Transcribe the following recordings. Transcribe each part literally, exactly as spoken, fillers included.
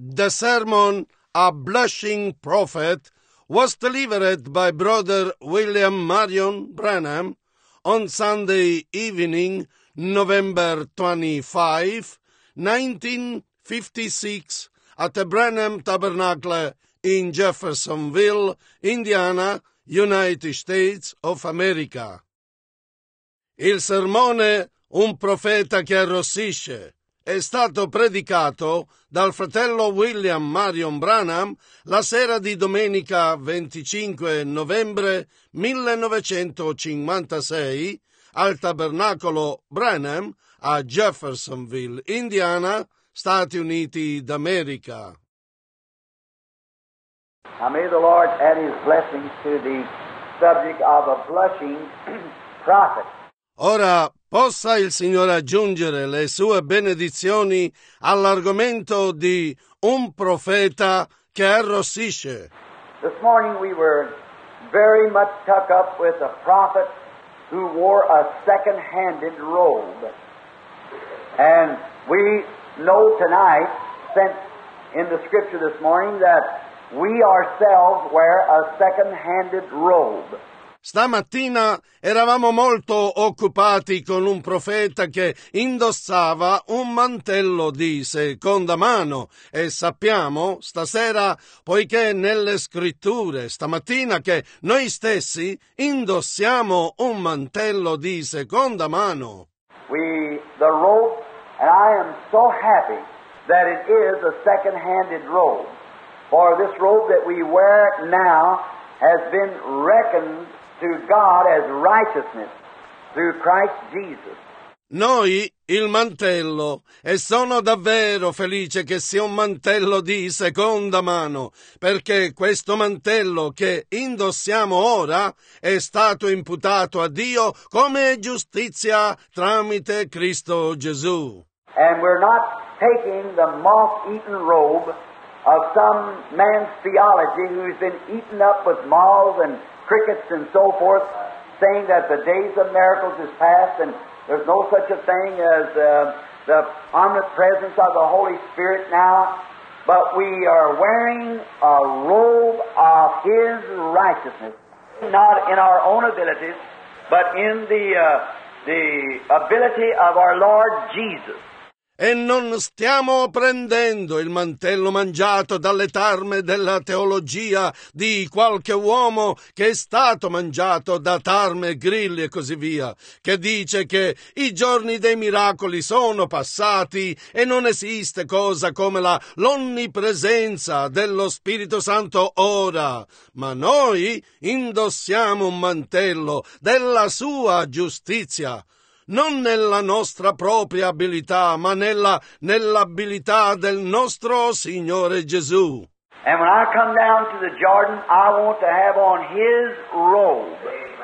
The sermon, A Blushing Prophet, was delivered by Brother William Marion Branham on Sunday evening, November twenty-fifth, nineteen fifty-six, at the Branham Tabernacle in Jeffersonville, Indiana, United States of America. Il sermone Un profeta che arrossisce è stato predicato dal fratello William Marion Branham la sera di domenica venticinque novembre millenovecentocinquantasei al Tabernacolo Branham a Jeffersonville, Indiana, Stati Uniti d'America. Now may the Lord add His blessings to the subject of a blushing prophet. Ora possa il Signore aggiungere le sue benedizioni all'argomento di un profeta che arrossisce. This morning we were very much tucked up with a prophet who wore a second-handed robe. And we know tonight, since in the scripture this morning, that we ourselves wear a second-handed robe. Stamattina eravamo molto occupati con un profeta che indossava un mantello di seconda mano e sappiamo stasera, poiché nelle scritture stamattina, che noi stessi indossiamo un mantello di seconda mano. We, the robe, and I am so happy that it is a second-handed robe. For this robe that we wear now has been reckoned to God as righteousness through Christ Jesus. Noi il mantello, e sono davvero felice che sia un mantello di seconda mano, perché questo mantello che indossiamo ora è stato imputato a Dio come giustizia tramite Cristo Gesù. And we're not taking the moth-eaten robe of some man's theology who's been eaten up with moths and crickets and so forth, saying that the days of miracles is past and there's no such a thing as uh, the omnipresence of the Holy Spirit now, but we are wearing a robe of His righteousness, not in our own abilities, but in the, uh, the ability of our Lord Jesus. E non stiamo prendendo il mantello mangiato dalle tarme della teologia di qualche uomo che è stato mangiato da tarme, grilli e così via, che dice che i giorni dei miracoli sono passati e non esiste cosa come la l'onnipresenza dello Spirito Santo ora, ma noi indossiamo un mantello della sua giustizia, non nella nostra propria abilità, ma nella, nell'abilità del nostro Signore Gesù. And when I come down to the Jordan, I want to have on His robe,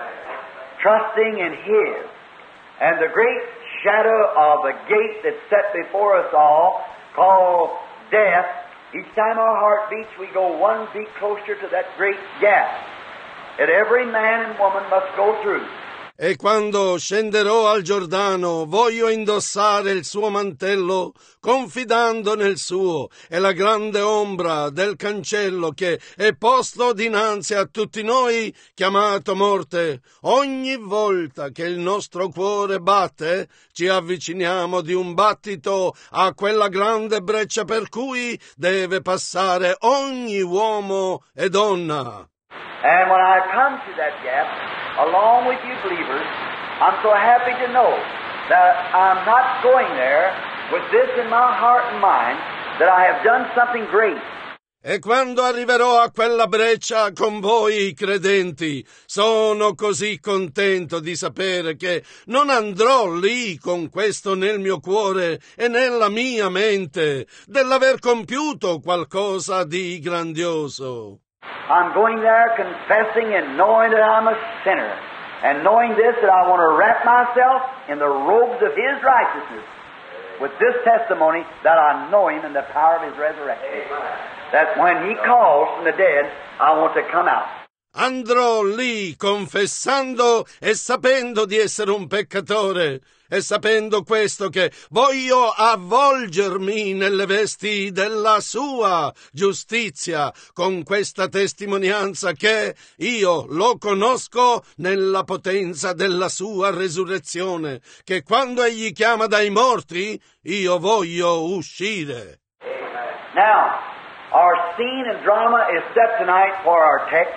trusting in His. And the great shadow of the gate that's set before us all, called death, each time our heart beats, we go one beat closer to that great gap that every man and woman must go through. E quando scenderò al Giordano, voglio indossare il suo mantello, confidando nel suo, e la grande ombra del cancello che è posto dinanzi a tutti noi, chiamato morte. Ogni volta che il nostro cuore batte, ci avviciniamo di un battito a quella grande breccia per cui deve passare ogni uomo e donna. And when I come to that gap, along with you believers, I'm so happy to know that I'm not going there with this in my heart and mind, that I have done something great. E quando arriverò a quella breccia con voi credenti, sono così contento di sapere che non andrò lì con questo nel mio cuore e nella mia mente, dell'aver compiuto qualcosa di grandioso. I'm going there confessing and knowing that I'm a sinner, and knowing this, that I want to wrap myself in the robes of His righteousness, with this testimony that I know Him and the power of His resurrection. That when He calls from the dead, I want to come out. andrò lì confessando e sapendo di essere un peccatore, e sapendo questo che voglio avvolgermi nelle vesti della sua giustizia, con questa testimonianza che io lo conosco nella potenza della sua resurrezione, che quando egli chiama dai morti, io voglio uscire. Now, our scene and drama is set tonight for our text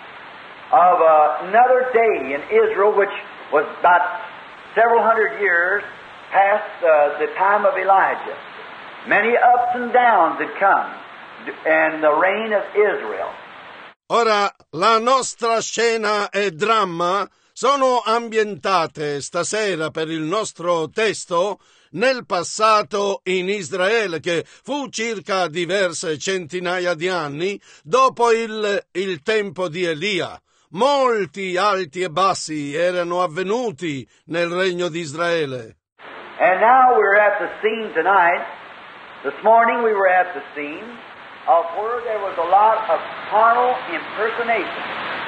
of uh, another day in Israel, which was about several hundred years past uh, the time of Elijah. Many ups and downs had come in the reign of Israel. Ora, la nostra scena e dramma sono ambientate stasera per il nostro testo nel passato in Israele, che fu circa diverse centinaia di anni dopo il, il tempo di Elia. Molti alti e bassi erano avvenuti nel regno di Israele. And now we're at the scene tonight. This morning we were at the scene of where there was a lot of carnal impersonation.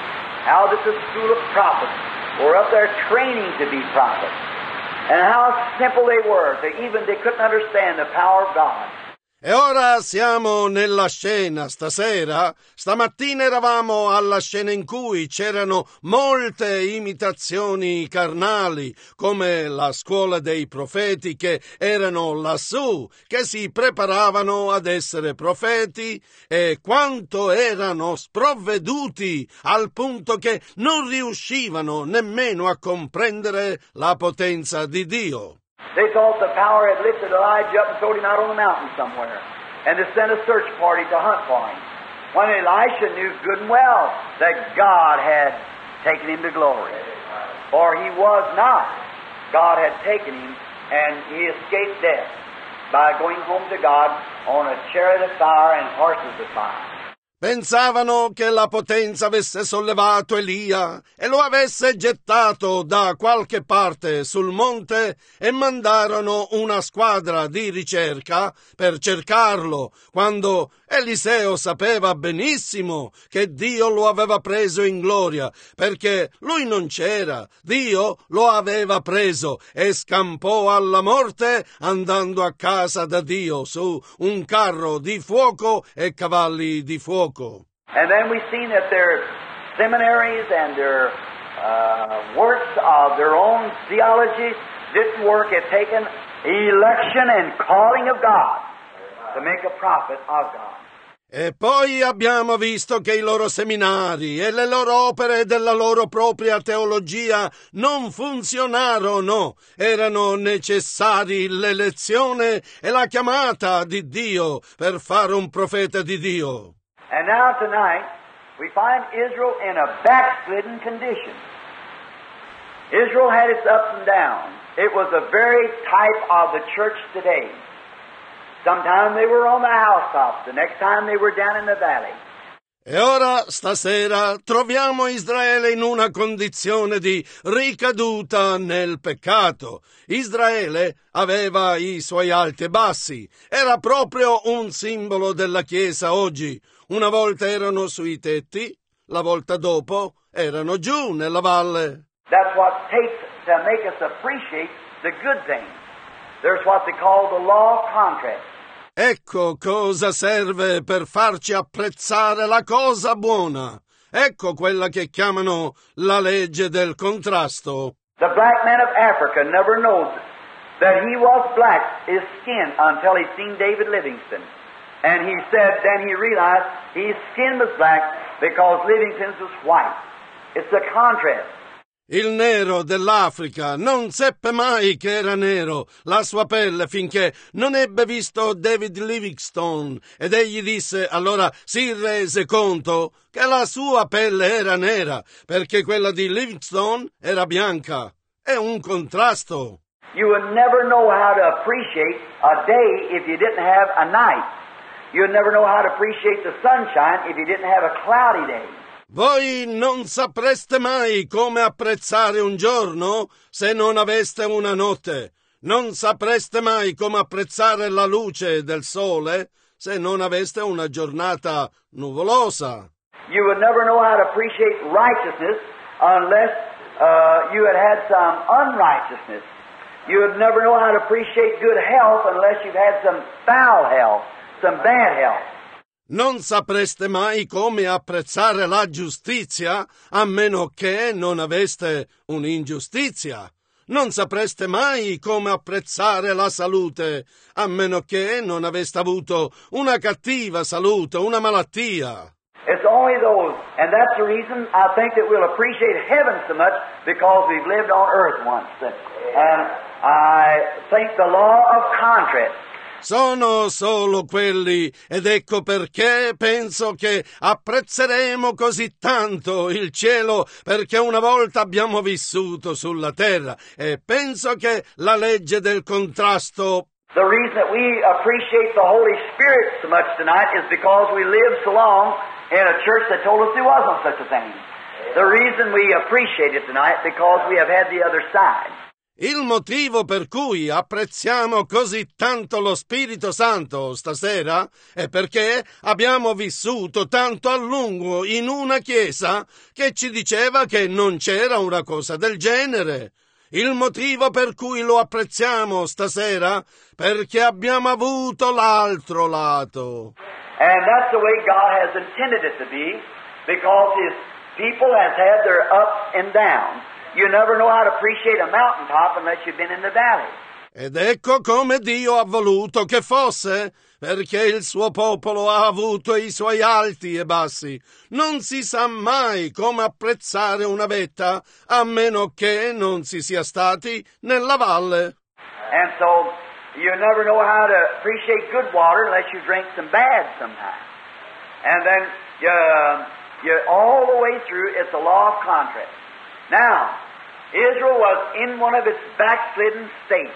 How that the school of prophets were up there training to be prophets. And how simple they were. They even they couldn't understand the power of God. E ora siamo nella scena stasera. Stamattina eravamo alla scena in cui c'erano molte imitazioni carnali, come la scuola dei profeti che erano lassù, che si preparavano ad essere profeti, e quanto erano sprovveduti al punto che non riuscivano nemmeno a comprendere la potenza di Dio. They thought the power had lifted Elijah up and thrown him out on the mountain somewhere, and to send a search party to hunt for him. When Elisha knew good and well that God had taken him to glory. For he was not. God had taken him, and he escaped death by going home to God on a chariot of fire and horses of fire. Pensavano che la potenza avesse sollevato Elia e lo avesse gettato da qualche parte sul monte, e mandarono una squadra di ricerca per cercarlo, quando Eliseo sapeva benissimo che Dio lo aveva preso in gloria, perché lui non c'era, Dio lo aveva preso e scampò alla morte andando a casa da Dio su un carro di fuoco e cavalli di fuoco. And then we've seen that their seminaries and their uh, works of their own theology didn't work at taking election and calling of God to make a prophet of God. E poi abbiamo visto che i loro seminari e le loro opere della loro propria teologia non funzionarono. Erano necessari l'elezione e la chiamata di Dio per fare un profeta di Dio. And now tonight, we find Israel in a backslidden condition. Israel had its ups and downs. It was a very type of the church today. Sometime they were on the housetops, the next time they were down in the valley. E ora, stasera, troviamo Israele in una condizione di ricaduta nel peccato. Israele aveva i suoi alti e bassi. Era proprio un simbolo della Chiesa oggi. Una volta erano sui tetti, la volta dopo erano giù nella valle. That's what takes to make us appreciate the good things. There's what they call the law of contrast. Ecco cosa serve per farci apprezzare la cosa buona. Ecco quella che chiamano la legge del contrasto. The black man of Africa never knows that he was black, his skin, until he seen David Livingstone. And he said, then he realized his skin was black because Livingstone's was white. It's a contrast. Il nero dell'Africa non seppe mai che era nero la sua pelle finché non ebbe visto David Livingstone, ed egli disse, allora si rese conto che la sua pelle era nera perché quella di Livingstone era bianca. È un contrasto. You would never know how to appreciate a day if you didn't have a night. You'd never know how to appreciate the sunshine if you didn't have a cloudy day. Voi non sapreste mai come apprezzare un giorno se non aveste una notte. Non sapreste mai come apprezzare la luce del sole se non aveste una giornata nuvolosa. You would never know how to appreciate righteousness unless uh, you had had some unrighteousness. You would never know how to appreciate good health unless you've had some foul health, some bad health. Non sapreste mai come apprezzare la giustizia a meno che non aveste un'ingiustizia. Non sapreste mai come apprezzare la salute a meno che non aveste avuto una cattiva salute, una malattia. It's only those, and that's the reason I think that we'll appreciate heaven so much, because we've lived on earth once. And I think the law of contrast. Sono solo quelli, ed ecco perché penso che apprezzeremo così tanto il cielo, perché una volta abbiamo vissuto sulla terra, e penso che la legge del contrasto. The reason that we appreciate the Holy Spirit so much tonight is because we lived so long in a church that told us there wasn't such a thing. The reason we appreciate it tonight because we have had the other side. Il motivo per cui apprezziamo così tanto lo Spirito Santo stasera è perché abbiamo vissuto tanto a lungo in una chiesa che ci diceva che non c'era una cosa del genere. Il motivo per cui lo apprezziamo stasera perché abbiamo avuto l'altro lato. And that's the way God has intended it to be, because His people has had their ups and downs. You never know how to appreciate a mountaintop unless you've been in the valley. Ed ecco come Dio ha voluto che fosse, perché il suo popolo ha avuto i suoi alti e bassi. Non si sa mai come apprezzare una vetta, a meno che non si sia stati nella valle. And so, you never know how to appreciate good water unless you drink some bad sometimes. And then, you, you, all the way through, it's a law of contrast. Now, Israel was in one of its backslidden states.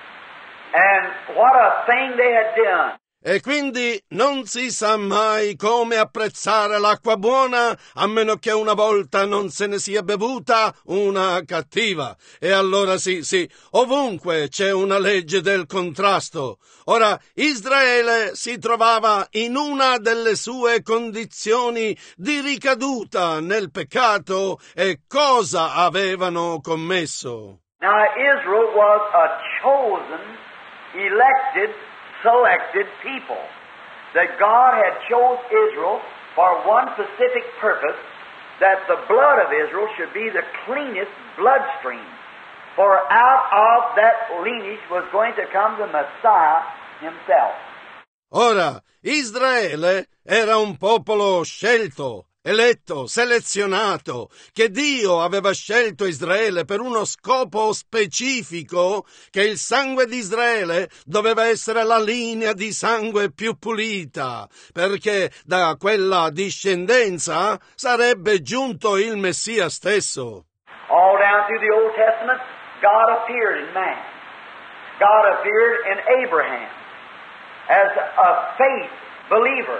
And what a thing they had done. E quindi non si sa mai come apprezzare l'acqua buona a meno che una volta non se ne sia bevuta una cattiva. E allora sì, sì, ovunque c'è una legge del contrasto. Ora, Israele si trovava in una delle sue condizioni di ricaduta nel peccato, e cosa avevano commesso? Now, Israel was a chosen, elected, selected people, that God had chose Israel for one specific purpose, that the blood of Israel should be the cleanest bloodstream, for out of that lineage was going to come the Messiah himself. Ora, Israele era un popolo scelto, eletto, selezionato, che Dio aveva scelto Israele per uno scopo specifico, che il sangue di Israele doveva essere la linea di sangue più pulita, perché da quella discendenza sarebbe giunto il Messia stesso. All down through the Old Testament, God appeared in man. God appeared in Abraham as a faith believer.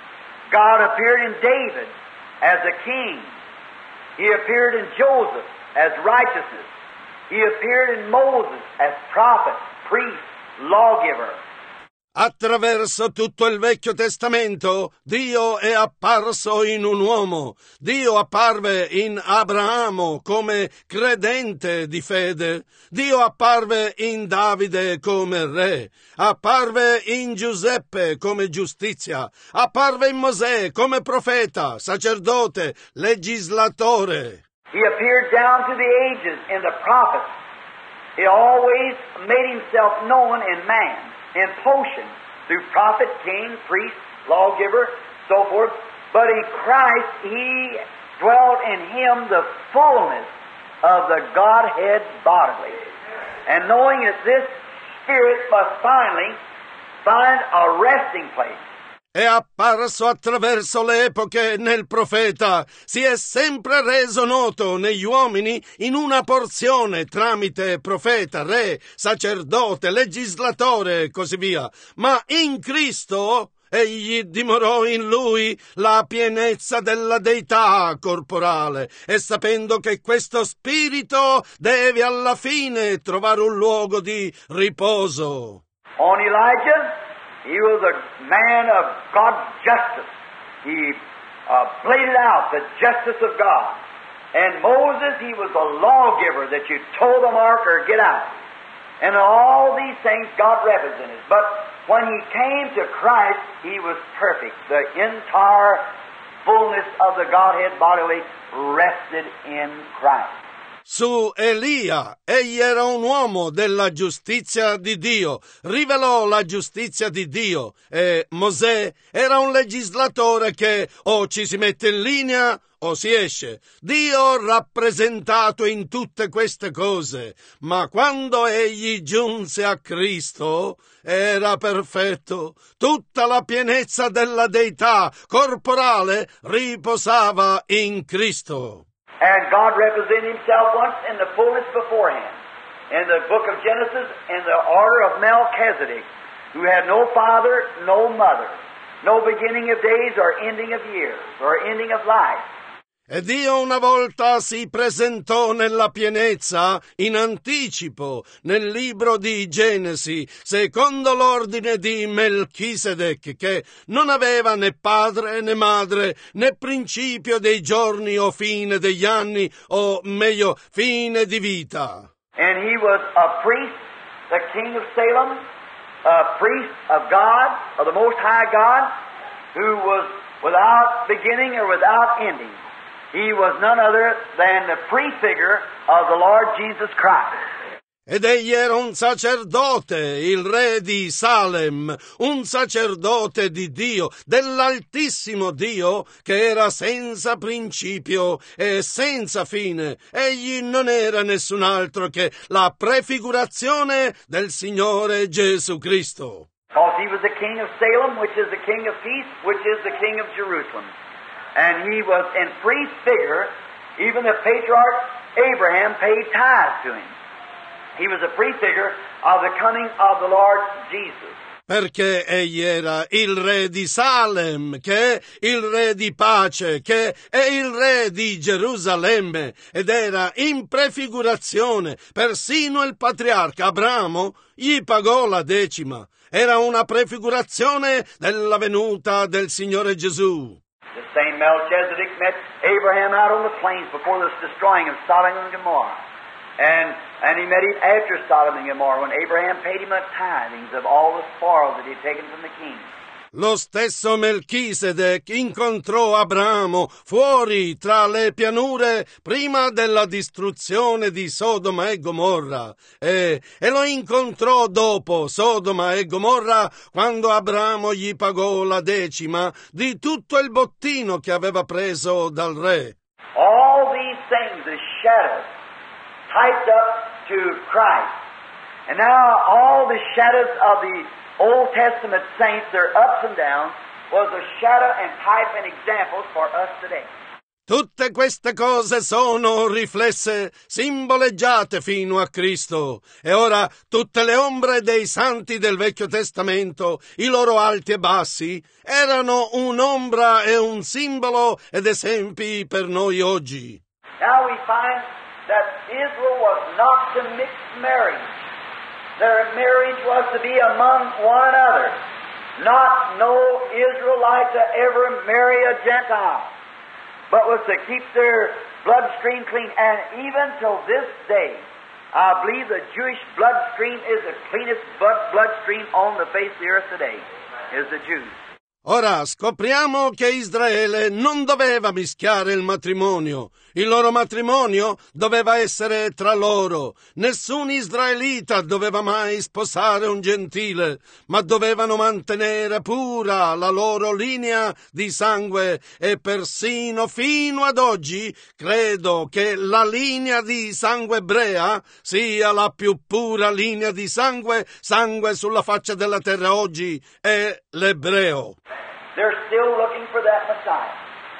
God appeared in David as a king. He appeared in Joseph as righteousness. He appeared in Moses as prophet, priest, lawgiver. Attraverso tutto il Vecchio Testamento Dio è apparso in un uomo. Dio apparve in Abramo come credente di fede. Dio apparve in Davide come re. Apparve in Giuseppe come giustizia. Apparve in Mosè come profeta, sacerdote, legislatore. He appeared down through the ages in the prophets. He always made himself known in man, in potion, through prophet, king, priest, lawgiver, so forth. But in Christ, He dwelt in Him the fullness of the Godhead bodily. And knowing that this Spirit must finally find a resting place. È apparso attraverso le epoche nel profeta, si è sempre reso noto negli uomini in una porzione tramite profeta, re, sacerdote, legislatore e così via. Ma in Cristo egli dimorò in lui la pienezza della deità corporale, e sapendo che questo spirito deve alla fine trovare un luogo di riposo. On Elijah, he was a man of God's justice. He uh, bladed out the justice of God. And Moses, he was the lawgiver that you toe the mark or get out. And all these things God represented. But when he came to Christ, he was perfect. The entire fullness of the Godhead bodily rested in Christ. Su Elia, egli era un uomo della giustizia di Dio, rivelò la giustizia di Dio, e Mosè era un legislatore che o ci si mette in linea o si esce. Dio rappresentato in tutte queste cose, ma quando egli giunse a Cristo era perfetto. Tutta la pienezza della deità corporale riposava in Cristo. And God represented himself once in the fullness beforehand. In the book of Genesis, in the order of Melchizedek, who had no father, no mother, no beginning of days or ending of years or ending of life. E Dio una volta si presentò nella pienezza in anticipo nel libro di Genesi, secondo l'ordine di Melchisedec, che non aveva né padre né madre, né principio dei giorni o fine degli anni, o meglio, fine di vita. And he was a priest, the king of Salem, a priest of God, of the Most High God, who was without beginning or without ending. He was none other than the prefigure of the Lord Jesus Christ. Ed egli era un sacerdote, il re di Salem, un sacerdote di Dio, dell'Altissimo Dio, che era senza principio e senza fine. Egli non era nessun altro che la prefigurazione del Signore Gesù Cristo. Because he was the king of Salem, which is the king of peace, which is the king of Jerusalem. And he was in priest figure, even the patriarch Abraham paid tithes to him. He was a prefigure of the coming of the Lord Jesus. Perché egli era il re di Salem, che è il re di pace, che è il re di Gerusalemme, ed era in prefigurazione. Persino il patriarca Abramo gli pagò la decima. Era una prefigurazione della venuta del Signore Gesù. The same Melchizedek met Abraham out on the plains before the destroying of Sodom and Gomorrah. And, and he met him after Sodom and Gomorrah when Abraham paid him a tithings of all the spoils that he had taken from the king. Lo stesso Melchisedec incontrò Abramo fuori tra le pianure prima della distruzione di Sodoma e Gomorra e, e lo incontrò dopo Sodoma e Gomorra quando Abramo gli pagò la decima di tutto il bottino che aveva preso dal re. All these things, the shadows, typed up to Christ. And now all the shadows of the Old Testament saints, their ups and downs, was a shadow and type and examples for us today. Tutte queste cose sono riflesse, simboleggiate fino a Cristo. E ora tutte le ombre dei santi del Vecchio Testamento, i loro alti e bassi, erano un'ombra e un simbolo ed esempi per noi oggi. Now we find that Israel was not to mix marriage. Their marriage was to be among one another. Not no Israelite to ever marry a Gentile, but was to keep their bloodstream clean. And even till this day, I believe the Jewish bloodstream is the cleanest blood bloodstream on the face of the earth today, is the Jews. Ora scopriamo che Israele non doveva mischiare il matrimonio. Il loro matrimonio doveva essere tra loro. Nessun israelita doveva mai sposare un gentile, ma dovevano mantenere pura la loro linea di sangue e persino fino ad oggi credo che la linea di sangue ebrea sia la più pura linea di sangue, sangue sulla faccia della terra oggi è l'ebreo. They're still looking for that Messiah.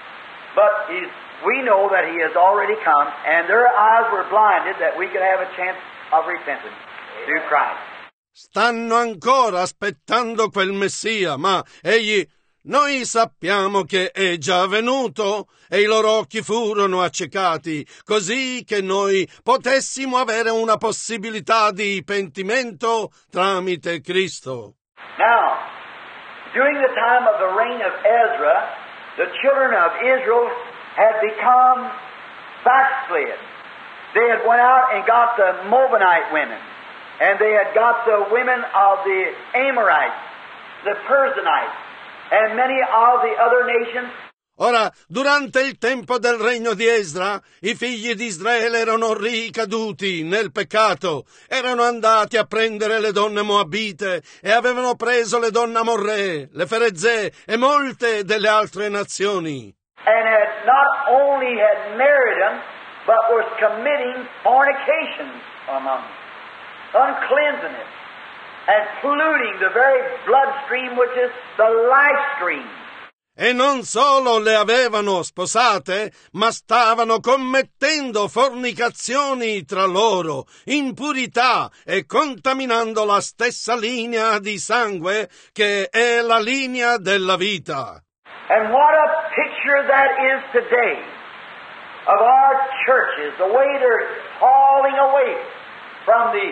But he's, we know that he has already come, and their eyes were blinded that we could have a chance of repentance through Christ. Stanno ancora aspettando quel Messia, ma egli, noi sappiamo che è già venuto e i loro occhi furono accecati, così che noi potessimo avere una possibilità di pentimento tramite Cristo. Now, during the time of the reign of Ezra, the children of Israel had become backslid. They had went out and got the Moabite women, and they had got the women of the Amorites, the Perizzites, and many of the other nations. Ora, durante il tempo del regno di Esdra, i figli di Israele erano ricaduti nel peccato, erano andati a prendere le donne moabite e avevano preso le donne amorree, le ferezze e molte delle altre nazioni. And had not only had married them, but was committing fornication among them, uncleansing it, and polluting the very bloodstream which is the life stream. E non solo le avevano sposate, ma stavano commettendo fornicazioni tra loro, impurità e contaminando la stessa linea di sangue che è la linea della vita. And what a picture that is today of our churches, the way they're falling away from the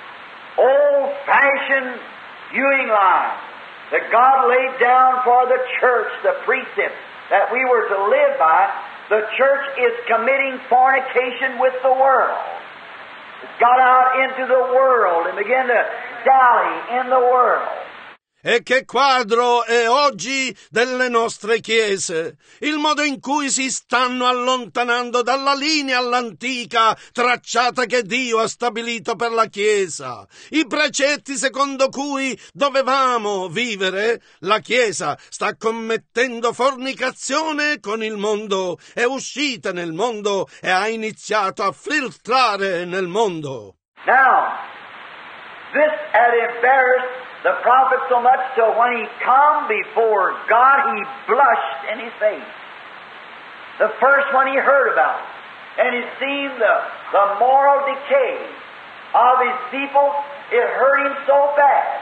old-fashioned viewing line that God laid down for the church, the precepts that we were to live by. The church is committing fornication with the world. It's got out into the world and began to dally in the world. E che quadro è oggi delle nostre chiese, il modo in cui si stanno allontanando dalla linea all'antica tracciata che Dio ha stabilito per la Chiesa, i precetti secondo cui dovevamo vivere. La Chiesa sta commettendo fornicazione con il mondo, è uscita nel mondo e ha iniziato a filtrare nel mondo. Now, this had embarrassed the prophet so much till when he come before God, he blushed in his face. The first one he heard about, and he seen the, the moral decay of his people, it hurt him so bad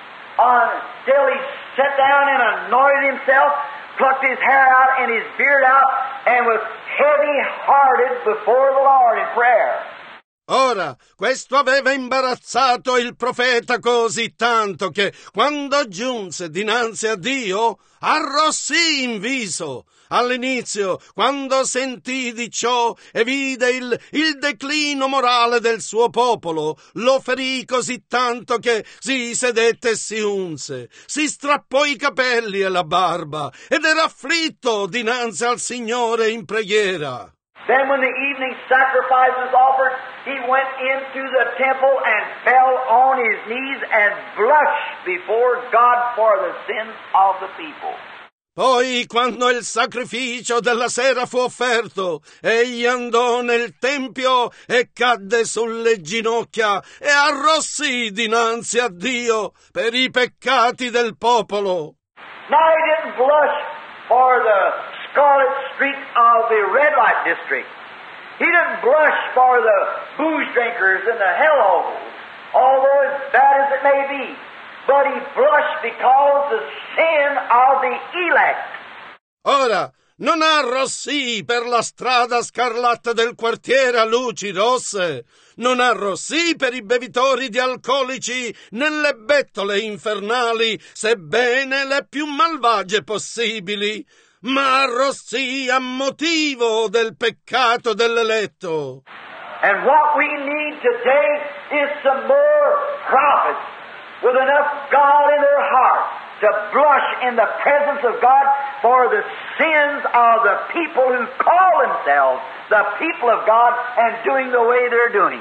until he sat down and anointed himself, plucked his hair out and his beard out, and was heavy-hearted before the Lord in prayer. Ora, questo aveva imbarazzato il profeta così tanto che, quando giunse dinanzi a Dio, arrossì in viso. All'inizio, quando sentì di ciò e vide il, il declino morale del suo popolo, lo ferì così tanto che si sedette e si unse, si strappò i capelli e la barba ed era afflitto dinanzi al Signore in preghiera. Then when the evening sacrifice was offered, he went into the temple and fell on his knees and blushed before God for the sins of the people. Poi, quando il sacrificio della sera fu offerto, egli andò nel tempio e cadde sulle ginocchia e arrossì dinanzi a Dio per i peccati del popolo. Now he didn't blush for the scarlet streak of the red light district. He didn't blush for the booze drinkers and the hellholes, although as bad as it may be. But he blushed because the sin of the elect. Ora, non arrossì per la strada scarlatta del quartiere a luci rosse, non arrossì per i bevitori di alcolici nelle bettole infernali, sebbene le più malvagie possibili, ma arrossì a motivo del peccato dell'eletto. And what we need today is some more prophets with enough God in their heart to blush in the presence of God for the sins of the people who call themselves the people of God and doing the way they're doing.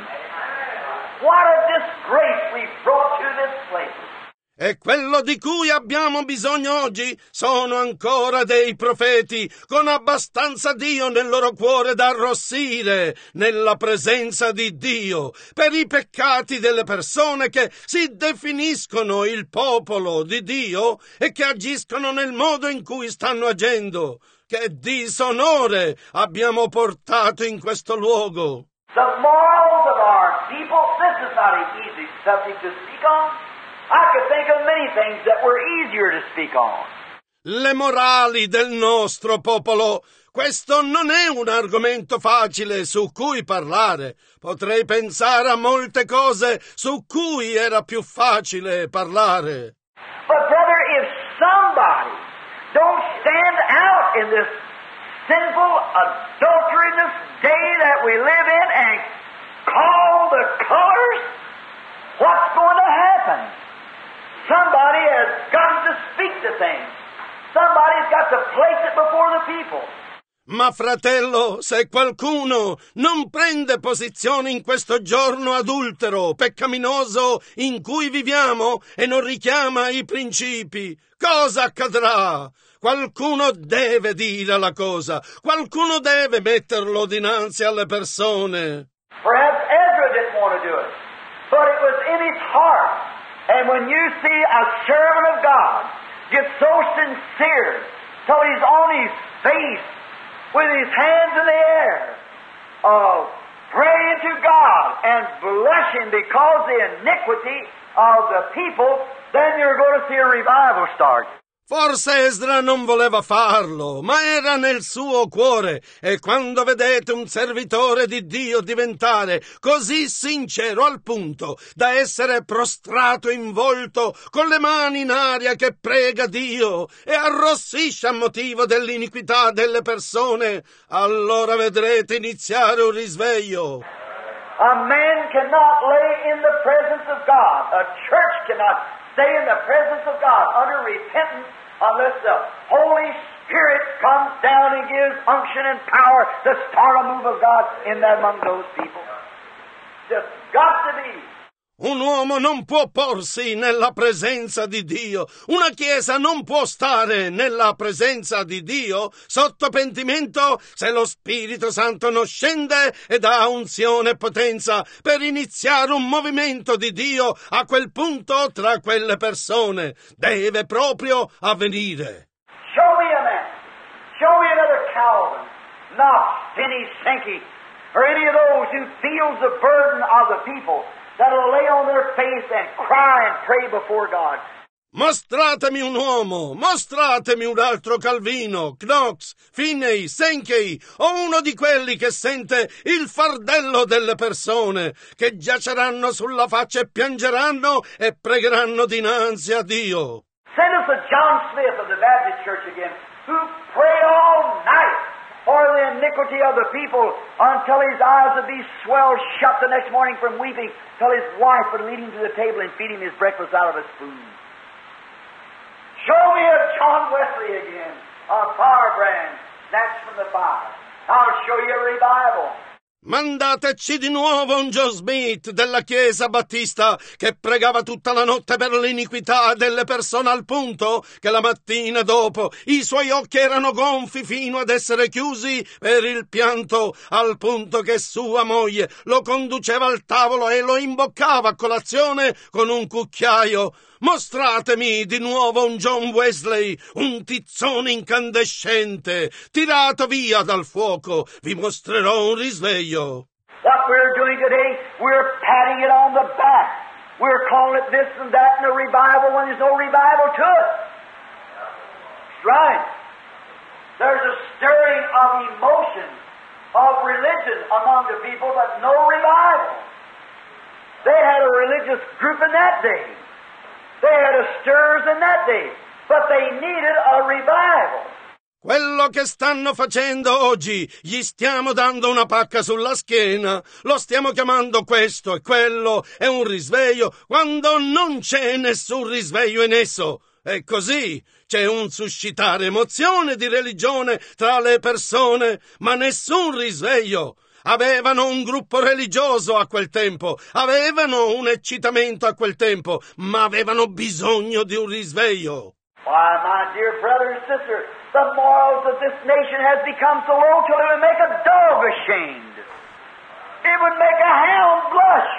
What a disgrace we've brought to this place. E quello di cui abbiamo bisogno oggi sono ancora dei profeti con abbastanza Dio nel loro cuore da arrossire nella presenza di Dio per i peccati delle persone che si definiscono il popolo di Dio e che agiscono nel modo in cui stanno agendo. Che disonore abbiamo portato in questo luogo. The morals of our people, this is not an easy subject to speak on. I could think of many things that were easier to speak on. Le morali del nostro popolo. Questo non è un argomento facile su cui parlare. Potrei pensare a molte cose su cui era più facile parlare. But brother, if somebody don't stand out in this sinful, adulterous day that we live in and call the colors? What's going to happen? Somebody has got to speak the thing. Somebody's got to place it before the people. Ma fratello, se qualcuno non prende posizione in questo giorno adultero, peccaminoso in cui viviamo e non richiama i principi, cosa accadrà? Qualcuno deve dire la cosa, qualcuno deve metterlo dinanzi alle persone. Perhaps Ezra didn't want to do it, but it was in his heart. And when you see a servant of God get so sincere till he's on his face with his hands in the air, uh, praying to God and blushing because of the iniquity of the people, then you're going to see a revival start. Forse Esdra non voleva farlo, ma era nel suo cuore, e quando vedete un servitore di Dio diventare così sincero al punto da essere prostrato in volto con le mani in aria che prega Dio e arrossisce a motivo dell'iniquità delle persone, allora vedrete iniziare un risveglio. A man cannot lay in the presence of God. A church cannot stay in the presence of God under repentance unless the Holy Spirit comes down and gives unction and power to start a move of God in that among those people. Just got to be. Un uomo non può porsi nella presenza di Dio, una chiesa non può stare nella presenza di Dio sotto pentimento se lo Spirito Santo non scende e dà unzione e potenza per iniziare un movimento di Dio a quel punto tra quelle persone. Deve proprio avvenire. Show me a man. Show me another Calvin, Knox, Finney, Sankey, or any of those who feels the burden of the people, that'll lay on their face and cry and pray before God. Mostratemi un uomo, mostratemi un altro Calvino, Knox, Finney, Sankey, o uno di quelli che sente il fardello delle persone, che giaceranno sulla faccia e piangeranno e pregheranno dinanzi a Dio. Send us a John Smith of the Baptist Church again, who prayed all night for the iniquity of the people until his eyes would be swelled shut the next morning from weeping, till his wife would lead him to the table and feed him his breakfast out of a spoon. Show me a John Wesley again, a firebrand snatched from the fire. I'll show you a revival. Mandateci di nuovo un Joe Smith della Chiesa Battista che pregava tutta la notte per l'iniquità delle persone al punto che la mattina dopo i suoi occhi erano gonfi fino ad essere chiusi per il pianto, al punto che sua moglie lo conduceva al tavolo e lo imboccava a colazione con un cucchiaio. Mostratemi di nuovo un John Wesley, un tizzone incandescente, tirato via dal fuoco, vi mostrerò un risveglio. What we're doing today, we're patting it on the back. We're calling it this and that and a revival when there's no revival to it. That's right. There's a stirring of emotion, of religion among the people, but no revival. They had a religious group in that day. They had a stirs in that day, but they needed a revival. Quello che stanno facendo oggi, gli stiamo dando una pacca sulla schiena, lo stiamo chiamando questo e quello, è un risveglio, quando non c'è nessun risveglio in esso. E così c'è un suscitare emozione di religione tra le persone, ma nessun risveglio. Avevano un gruppo religioso a quel tempo, avevano un eccitamento a quel tempo, ma avevano bisogno di un risveglio. Why, my dear brother and sister, the morals of this nation has become so low till it would make a dog ashamed. It would make a hound blush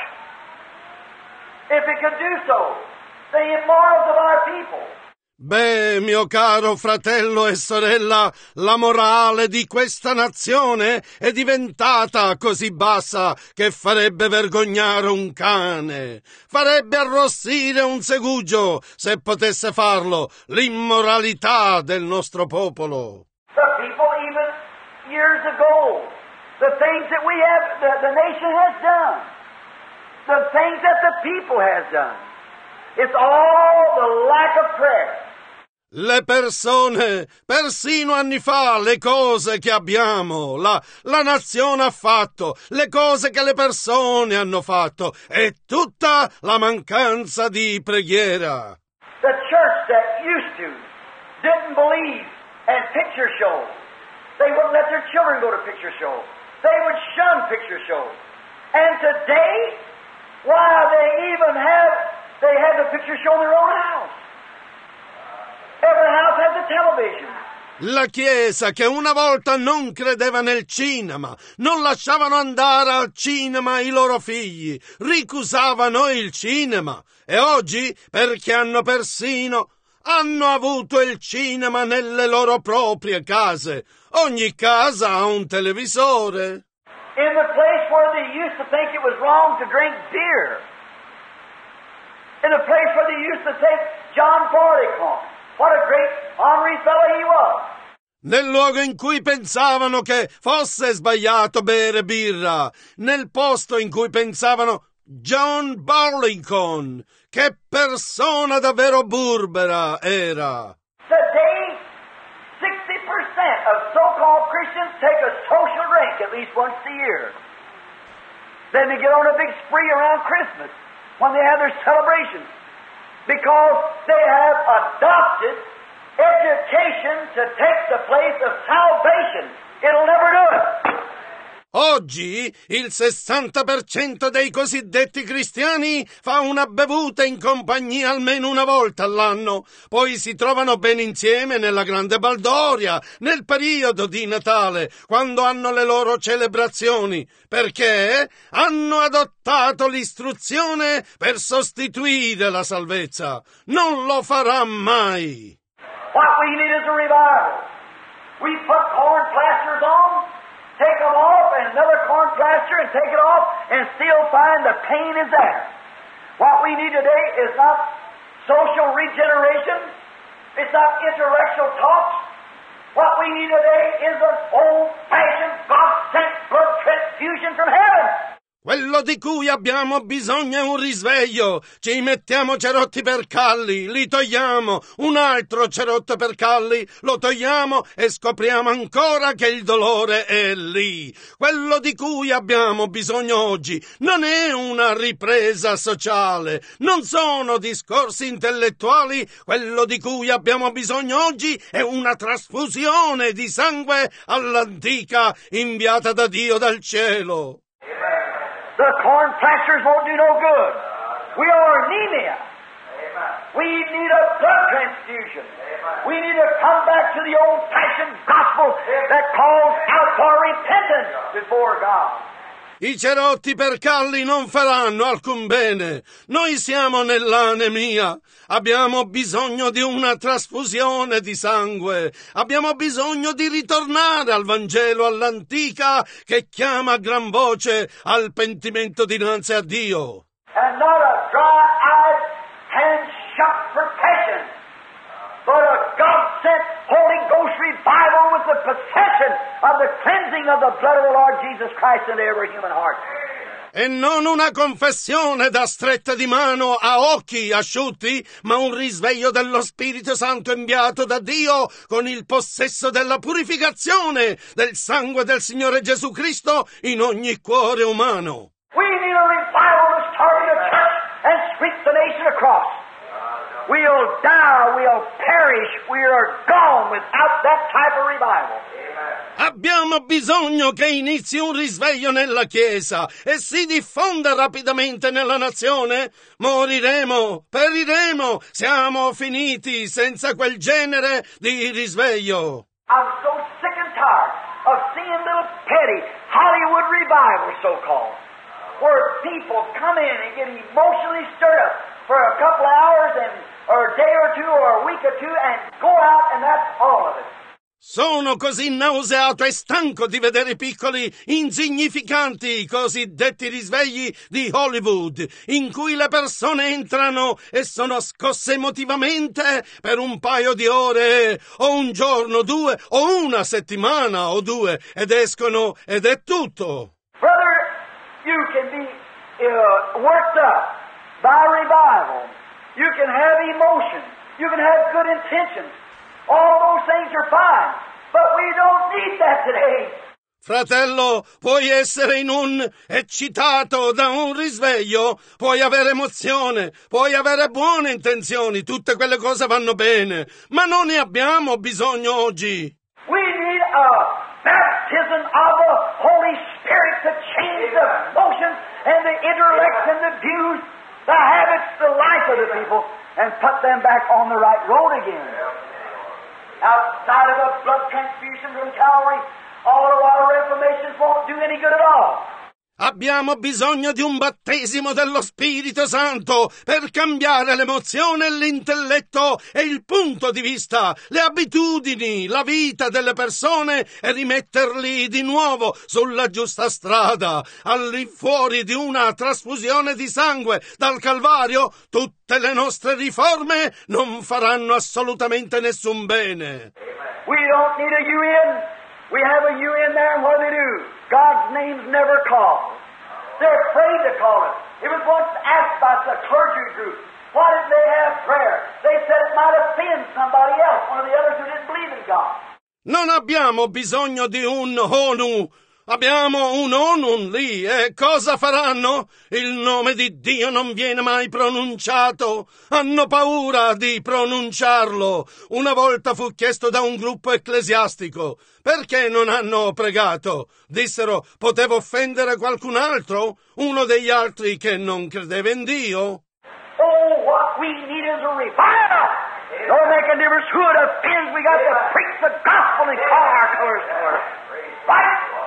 if it could do so. The immorals of our people. Beh, mio caro fratello e sorella, la morale di questa nazione è diventata così bassa che farebbe vergognare un cane, farebbe arrossire un segugio se potesse farlo, l'immoralità del nostro popolo. The people, even years ago, the things that we have, the, the nation has done, the things that the people has done, it's all the lack of prayer. Le persone, persino anni fa, le cose che abbiamo, la, la nazione ha fatto, le cose che le persone hanno fatto, è tutta la mancanza di preghiera. The church that used to didn't believe in picture shows. They wouldn't let their children go to picture shows. They would shun picture shows. And today, why, they even have, they have the picture show in their own house. Every house has a television. La Chiesa, che una volta non credeva nel cinema, non lasciavano andare al cinema i loro figli, ricusavano il cinema. E oggi, perché hanno persino, hanno avuto il cinema nelle loro proprie case. Ogni casa ha un televisore. In the place where they used to think it was wrong to drink beer. In the place where they used to think John Barleycorn, what a great, ornery fellow he was. Nel luogo in cui pensavano che fosse sbagliato bere birra, nel posto in cui pensavano John Barleycorn, che persona davvero burbera era. Today, sixty percent of so-called Christians take a social drink at least once a year. Then they get on a big spree around Christmas when they have their celebrations, because they have adopted education to take the place of salvation. It'll never do it. Oggi il sessanta per cento dei cosiddetti cristiani fa una bevuta in compagnia almeno una volta all'anno, poi si trovano bene insieme nella grande baldoria, nel periodo di Natale, quando hanno le loro celebrazioni, perché hanno adottato l'istruzione per sostituire la salvezza. Non lo farà mai. What we need is a revival. We put corn plasters on, take them off, and another corn plaster, and take it off, and still find the pain is there. What we need today is not social regeneration. It's not intellectual talks. What we need today is an old-fashioned, God-sent blood transfusion from heaven. Quello di cui abbiamo bisogno è un risveglio. Ci mettiamo cerotti per calli, li togliamo, un altro cerotto per calli, lo togliamo e scopriamo ancora che il dolore è lì. Quello di cui abbiamo bisogno oggi non è una ripresa sociale, non sono discorsi intellettuali. Quello di cui abbiamo bisogno oggi è una trasfusione di sangue all'antica inviata da Dio dal cielo. The corn plasters won't do no good. We are anemia. We need a blood transfusion. We need to come back to the old-fashioned gospel that calls out for repentance before God. I cerotti per calli non faranno alcun bene. Noi siamo nell'anemia. Abbiamo bisogno di una trasfusione di sangue. Abbiamo bisogno di ritornare al Vangelo all'antica che chiama a gran voce al pentimento dinanzi a Dio. And not a dry-eyed, hand-shut profession, but a God-sent Holy Ghost revival with the possession of the cleansing of the blood of the Lord Jesus Christ into every human heart. E non una confessione da stretta di mano a occhi asciutti, ma un risveglio dello Spirito Santo inviato da Dio con il possesso della purificazione del sangue del Signore Gesù Cristo in ogni cuore umano. We need a revival to start in the church and sweep the nation across. We'll die, we'll perish, we are gone without that type of revival. Abbiamo bisogno che inizi un risveglio nella Chiesa e si diffonda rapidamente nella nazione. Moriremo, periremo, siamo finiti senza quel genere di risveglio. I'm so sick and tired of seeing little petty Hollywood revivals, so-called, where people come in and get emotionally stirred up for a couple of hours and or a day or two or a week or two and go out and that's all of it. Sono così nauseato e stanco di vedere piccoli, insignificanti, cosiddetti risvegli di Hollywood, in cui le persone entrano e sono scosse emotivamente per un paio di ore, o un giorno, due, o una settimana o due, ed escono ed è tutto. Brother, you can be uh, worked up by revival. You can have emotion. You can have good intentions. All those things are fine, but we don't need that today. Fratello, puoi essere in un eccitato da un risveglio, puoi avere emozione, puoi avere buone intenzioni, tutte quelle cose vanno bene, ma non ne abbiamo bisogno oggi. We need a baptism of the Holy Spirit to change the emotions and the intellects and the views, the habits, the life of the people, and put them back on the right road again. Outside of a blood transfusion from Calvary, all the water reformations won't do any good at all. Abbiamo bisogno di un battesimo dello Spirito Santo per cambiare l'emozione, l'intelletto e il punto di vista, le abitudini, la vita delle persone e rimetterli di nuovo sulla giusta strada. All'infuori di una trasfusione di sangue dal Calvario, tutte le nostre riforme non faranno assolutamente nessun bene. We don't need a U N. We have a U N there, and what do they do? God's name's never called. They're afraid to call it. It was once asked by the clergy group, why did they have prayer? They said it might offend somebody else, one of the others who didn't believe in God. Non abbiamo bisogno di un ONU. Abbiamo un ONU lì, e cosa faranno? Il nome di Dio non viene mai pronunciato. Hanno paura di pronunciarlo. Una volta fu chiesto da un gruppo ecclesiastico: perché non hanno pregato? Dissero: potevo offendere qualcun altro? Uno degli altri che non credeva in Dio? Oh, what we need is a revival. Don't make a difference who it offends. We got to preach the gospel and call our colors for it. Right?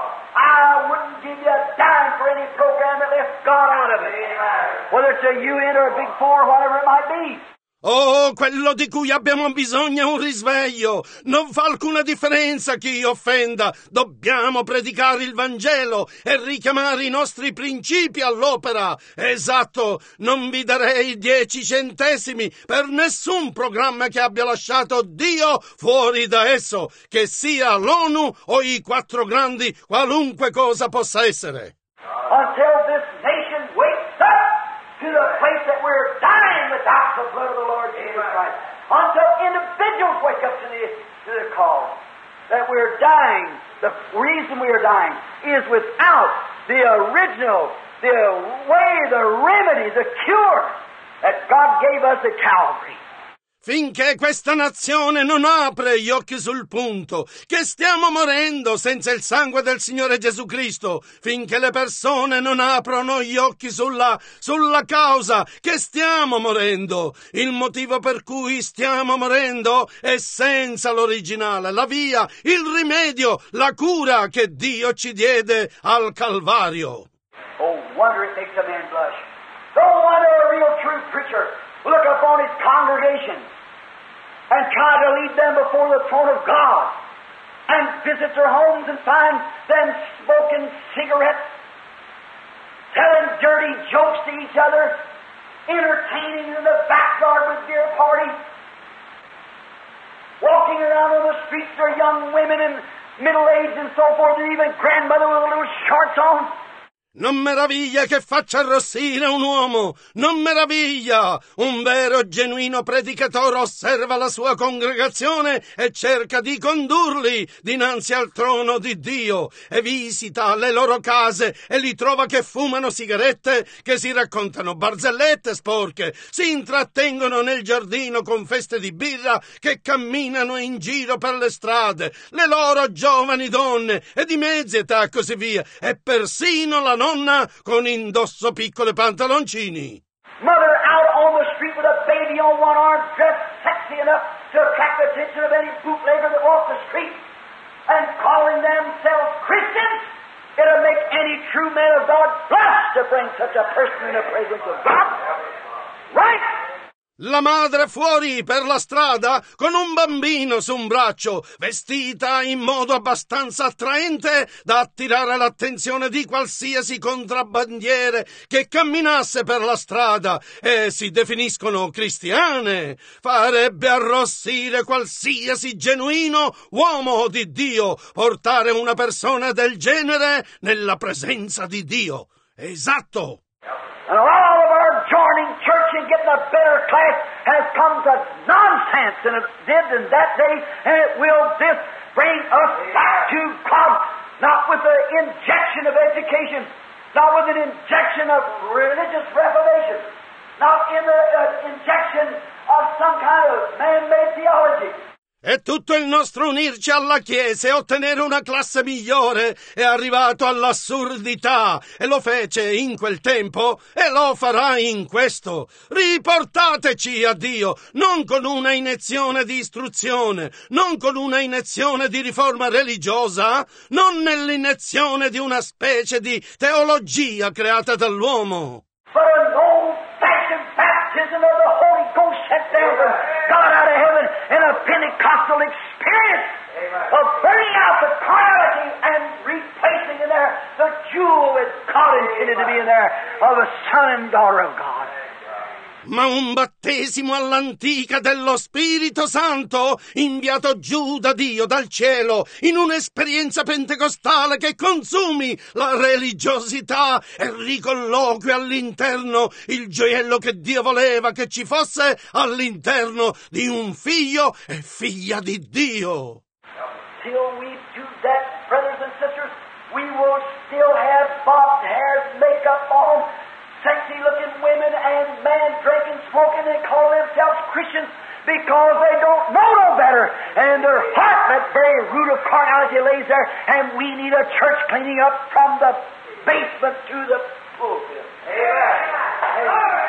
I wouldn't give you a dime for any program that left God out of it. Whether it's a U N or a Big Four, whatever it might be. Oh, quello di cui abbiamo bisogno è un risveglio. Non fa alcuna differenza chi offenda. Dobbiamo predicare il Vangelo e richiamare i nostri principi all'opera. Esatto, non vi darei dieci centesimi per nessun programma che abbia lasciato Dio fuori da esso, che sia l'ONU o i quattro grandi, qualunque cosa possa essere. Until this nation wakes up to the place that we're dying without the blood of the Lord Jesus Christ. Until individuals wake up to the, to the call that we're dying. The reason we are dying is without the original, the way, the remedy, the cure that God gave us at Calvary. Finché questa nazione non apre gli occhi sul punto che stiamo morendo senza il sangue del Signore Gesù Cristo, finché le persone non aprono gli occhi sulla, sulla causa che stiamo morendo, il motivo per cui stiamo morendo è senza l'originale, la via, il rimedio, la cura che Dio ci diede al Calvario. Oh, wonder it makes a man blush. Don't wonder a real true preacher look upon his congregation and try to lead them before the throne of God, and visit their homes and find them smoking cigarettes, telling dirty jokes to each other, entertaining in the backyard with beer parties, walking around on the streets, there are young women and middle-aged and so forth, and even grandmother with little shorts on. Non meraviglia che faccia arrossire un uomo, non meraviglia! Un vero genuino predicatore osserva la sua congregazione e cerca di condurli dinanzi al trono di Dio e visita le loro case e li trova che fumano sigarette, che si raccontano barzellette sporche, si intrattengono nel giardino con feste di birra, che camminano in giro per le strade, le loro giovani donne e di mezza età così via, e persino la nonna con indosso piccole pantaloncini. Mother out on the street with a baby on one arm, dressed sexy enough to attract the attention of any bootlegger that walks the street, and calling themselves Christians. It'll make any true man of God blush to bring such a person in the presence of God. Right? La madre fuori per la strada con un bambino su un braccio, vestita in modo abbastanza attraente da attirare l'attenzione di qualsiasi contrabbandiere che camminasse per la strada, e si definiscono cristiane. Farebbe arrossire qualsiasi genuino uomo di Dio portare una persona del genere nella presenza di Dio. Esatto! And all of our joining church and getting a better class has come to nonsense, and it did in that day, and it will this bring us back to God, not with the injection of education, not with an injection of religious reformation, not in the uh, injection of some kind of man-made theology. E tutto il nostro unirci alla Chiesa e ottenere una classe migliore è arrivato all'assurdità, e lo fece in quel tempo e lo farà in questo. Riportateci a Dio, non con una iniezione di istruzione, non con una iniezione di riforma religiosa, non nell'iniezione di una specie di teologia creata dall'uomo. But an old-fashioned baptism of the Holy Ghost sent down from God out of heaven in a Pentecostal experience of burning out the carnality and replacing in there the jewel that God intended to be in there of a son and daughter of God. Ma un battesimo all'antica dello Spirito Santo, inviato giù da Dio, dal cielo, in un'esperienza pentecostale che consumi la religiosità e ricolloqui all'interno il gioiello che Dio voleva che ci fosse all'interno di un figlio e figlia di Dio. Till we do that, brothers and sisters, we will still have bobbed hair, makeup on, sexy-looking women and men drinking, smoking, and call themselves Christians because they don't know no better. And their heart, that very root of carnality, lays there, and we need a church cleaning up from the basement to the pulpit. Amen.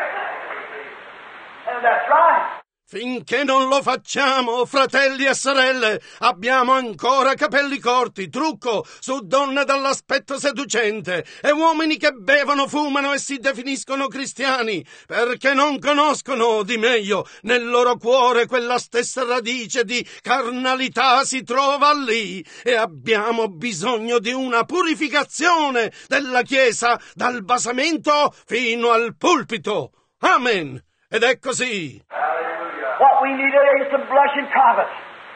And that's right. Finché non lo facciamo, fratelli e sorelle, abbiamo ancora capelli corti, trucco su donne dall'aspetto seducente e uomini che bevono, fumano e si definiscono cristiani, perché non conoscono di meglio nel loro cuore quella stessa radice di carnalità si trova lì, e abbiamo bisogno di una purificazione della Chiesa dal basamento fino al pulpito. Amen. Ed è così. What we need today is some blushing prophets.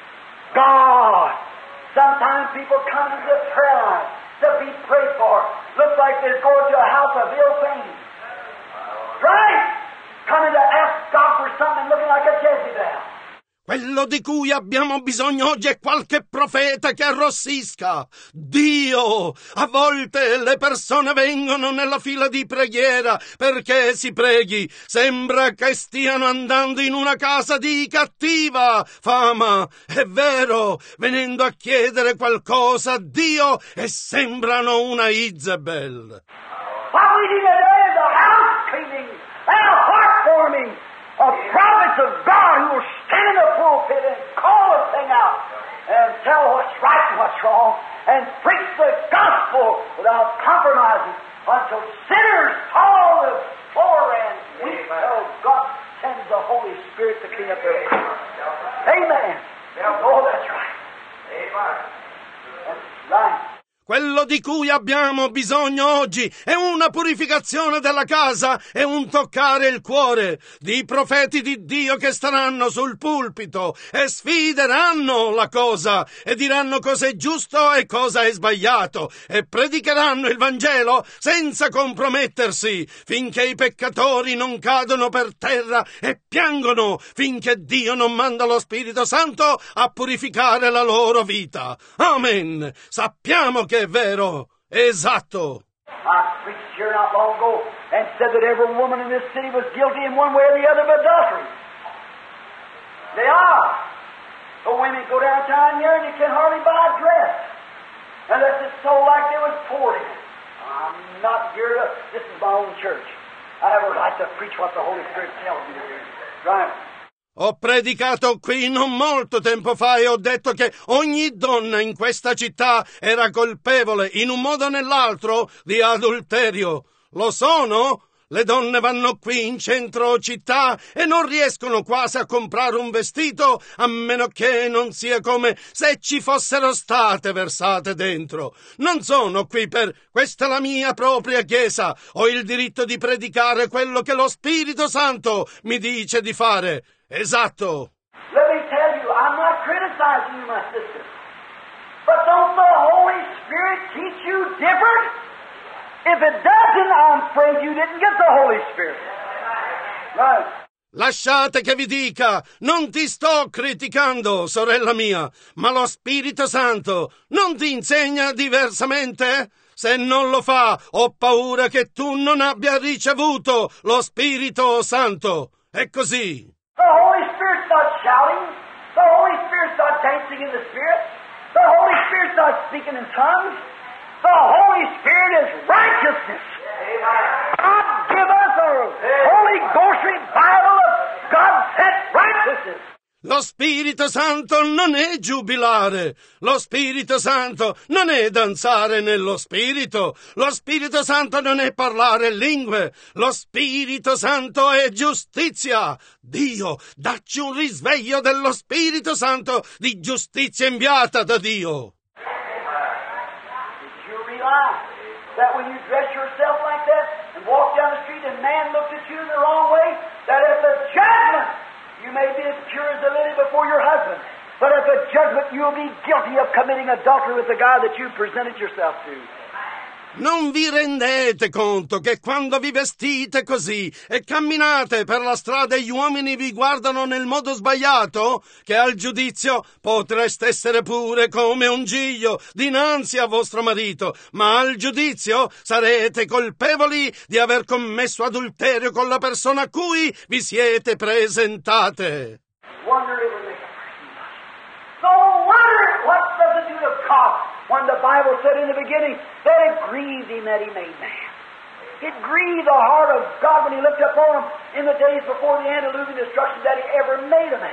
God. Sometimes people come to the prayer line to be prayed for. Looks like they're going to a house of ill fame. Right? Coming to ask God for something looking like a Jezebel. Quello di cui abbiamo bisogno oggi è qualche profeta che arrossisca. Dio! A volte le persone vengono nella fila di preghiera perché si preghi. Sembra che stiano andando in una casa di cattiva fama. È vero, venendo a chiedere qualcosa a Dio e sembrano una Isabel. What we need today is a house cleaning and a heart warming. Of prophets of God who will stand in the pulpit and call a thing out and tell what's right and what's wrong and preach the gospel without compromising until sinners fall on the floor and weep till God sends the Holy Spirit to clean up their lives. Amen. Oh, that's right. Amen. That's right. Quello di cui abbiamo bisogno oggi è una purificazione della casa e un toccare il cuore di profeti di Dio che staranno sul pulpito e sfideranno la cosa e diranno cosa è giusto e cosa è sbagliato e predicheranno il Vangelo senza compromettersi finché i peccatori non cadono per terra e piangono finché Dio non manda lo Spirito Santo a purificare la loro vita. Amen. Sappiamo che è vero, esatto. I preached here not long ago and said that every woman in this city was guilty in one way or the other of adultery. They are. The women go downtown here and you can hardly buy a dress unless it's sold like they was poured in. I'm not here to, this is my own church. I have a right to preach what the Holy Spirit tells me to do. Right. Ho predicato qui non molto tempo fa e ho detto che ogni donna in questa città era colpevole in un modo o nell'altro di adulterio. Lo sono? Le donne vanno qui in centro città e non riescono quasi a comprare un vestito a meno che non sia come se ci fossero state versate dentro. Non sono qui per questa è la mia propria chiesa. Ho il diritto di predicare quello che lo Spirito Santo mi dice di fare. Esatto. Let me tell you, I'm not criticizing you, my sister. But don't the Holy Spirit teach you different? If it doesn't, I'm afraid you didn't get the Holy Spirit. Right. Lasciate che vi dica, non ti sto criticando, sorella mia, ma lo Spirito Santo non ti insegna diversamente? Se non lo fa, ho paura che tu non abbia ricevuto lo Spirito Santo. È così. The Holy Spirit's not shouting. The Holy Spirit's not dancing in the Spirit. The Holy Spirit's not speaking in tongues. The Holy Spirit is righteousness. God give us a Holy Ghost revival of God-sent righteousness. Lo Spirito Santo non è giubilare. Lo Spirito Santo non è danzare nello Spirito. Lo Spirito Santo non è parlare lingue. Lo Spirito Santo è giustizia. Dio, dacci un risveglio dello Spirito Santo di giustizia inviata da Dio. Did you realize that when you dress yourself like that and walk down the street and man looks at you in the wrong way, that at the judgment you may be as pure as the lily before your husband, but at the judgment you'll be guilty of committing adultery with the guy that you presented yourself to. Non vi rendete conto che quando vi vestite così e camminate per la strada e gli uomini vi guardano nel modo sbagliato, che al giudizio potreste essere pure come un giglio dinanzi a vostro marito, ma al giudizio sarete colpevoli di aver commesso adulterio con la persona a cui vi siete presentate. Wonder it would make a person blush. So wonder what does it do to God? When the Bible said in the beginning that it grieved him that he made man. It grieved the heart of God when he looked upon him in the days before the antediluvian destruction that he ever made a man.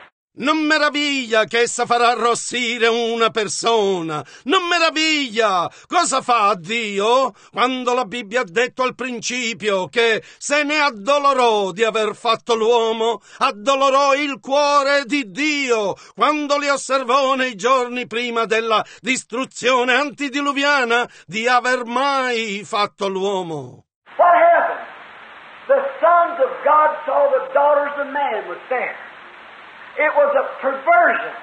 Non meraviglia che essa farà arrossire una persona. Non meraviglia. Cosa fa Dio? Quando la Bibbia ha detto al principio che se ne addolorò di aver fatto l'uomo, addolorò il cuore di Dio quando li osservò nei giorni prima della distruzione antediluviana di aver mai fatto l'uomo. What happened? The sons of God saw the daughters of man was there. It was a perversion.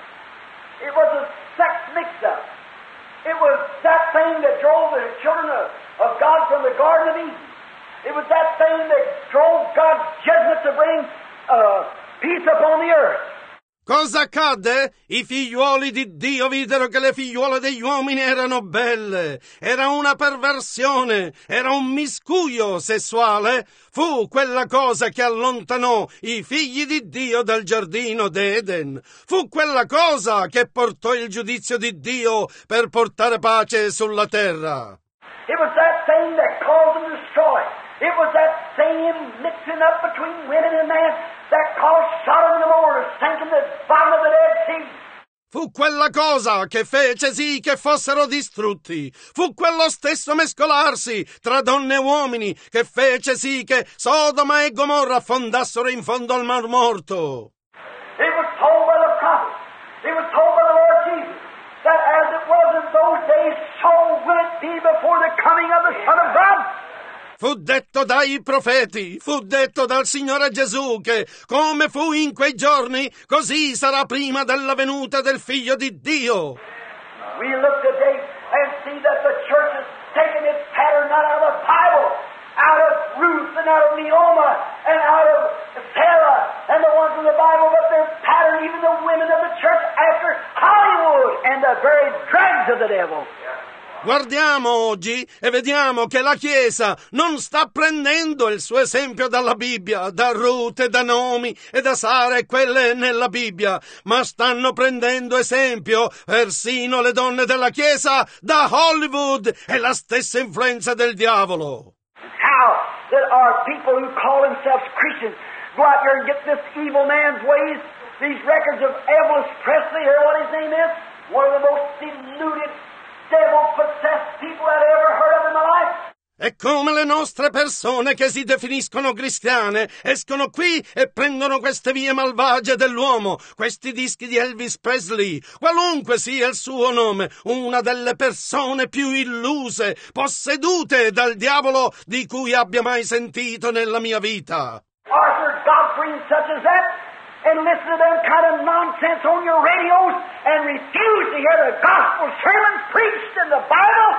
It was a sex mix-up. It was that thing that drove the children of, of God from the Garden of Eden. It was that thing that drove God's judgment to bring uh, peace upon the earth. Cosa accadde? I figliuoli di Dio videro che le figliuole degli uomini erano belle. Era una perversione, era un miscuglio sessuale. Fu quella cosa che allontanò i figli di Dio dal giardino d'Eden. Fu quella cosa che portò il giudizio di Dio per portare pace sulla terra. It was that thing that caused them to destroy. It was that same mixing up between women and men that caused Sodom and Gomorrah to sink in the bottom of the Dead Sea. Fu quella cosa che fece sì che fossero distrutti. Fu quello stesso mescolarsi tra donne e uomini che fece sì che Sodoma e Gomorra affondassero in fondo al Mar Morto. It was told by the prophets. It was told by the Lord Jesus that as it was in those days, so will it be before the coming of the Son of God. Fu detto dai profeti, fu detto dal Signore Gesù che, come fu in quei giorni, così sarà prima della venuta del Figlio di Dio. We look today and see that the church has taken its pattern not out of the Bible, out of Ruth and out of Naomi and out of Sarah and the ones in the Bible, but their pattern, even the women of the church, after Hollywood and the very dregs of the devil. Guardiamo oggi e vediamo che la Chiesa non sta prendendo il suo esempio dalla Bibbia, da Ruth e da Naomi e da Sara e quelle nella Bibbia, ma stanno prendendo esempio persino le donne della Chiesa da Hollywood e la stessa influenza del diavolo. How that our people who call themselves Christians go out there and get this evil man's ways, these records of Elvis Presley, or what his name is, one of the most deluded devil-possessed people I've ever heard of in my life. E come le nostre persone che si definiscono cristiane escono qui e prendono queste vie malvagie dell'uomo, questi dischi di Elvis Presley, qualunque sia il suo nome, una delle persone più illuse, possedute dal diavolo di cui abbia mai sentito nella mia vita. Arthur Godfrey and such as that, and listen to them kind of nonsense on your radios and refuse to hear the gospel sermons preached in the Bible.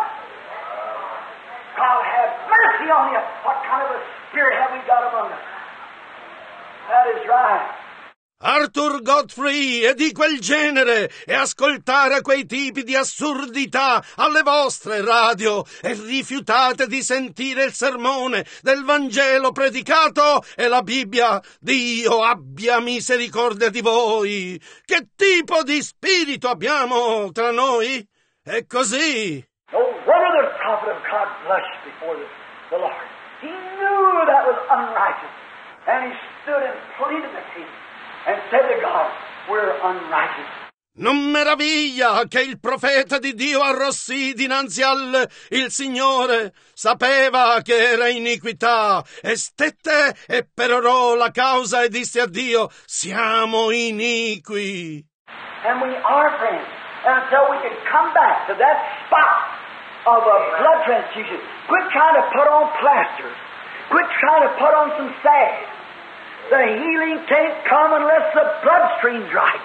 God have mercy on you. What kind of a spirit have we got among us? That is right. Arthur Godfrey è di quel genere, e ascoltare quei tipi di assurdità alle vostre radio e rifiutate di sentire il sermone del Vangelo predicato e la Bibbia. Dio abbia misericordia di voi! Che tipo di spirito abbiamo tra noi? È così. No wonder the prophet of God blushed before the, the Lord. He knew that was unrighteous, and he stood and pleaded the case. And said to God, we're unrighteous. Non meraviglia che il profeta di Dio arrossì dinanzi al il Signore. Sapeva che era iniquità e stette e perorò la causa e disse a Dio, siamo iniqui. And we are, friends, until we can come back to that spot of a blood transfusion. Quit trying to put on plasters. Quit trying to put on some salve. The healing can't come unless the bloodstream's right.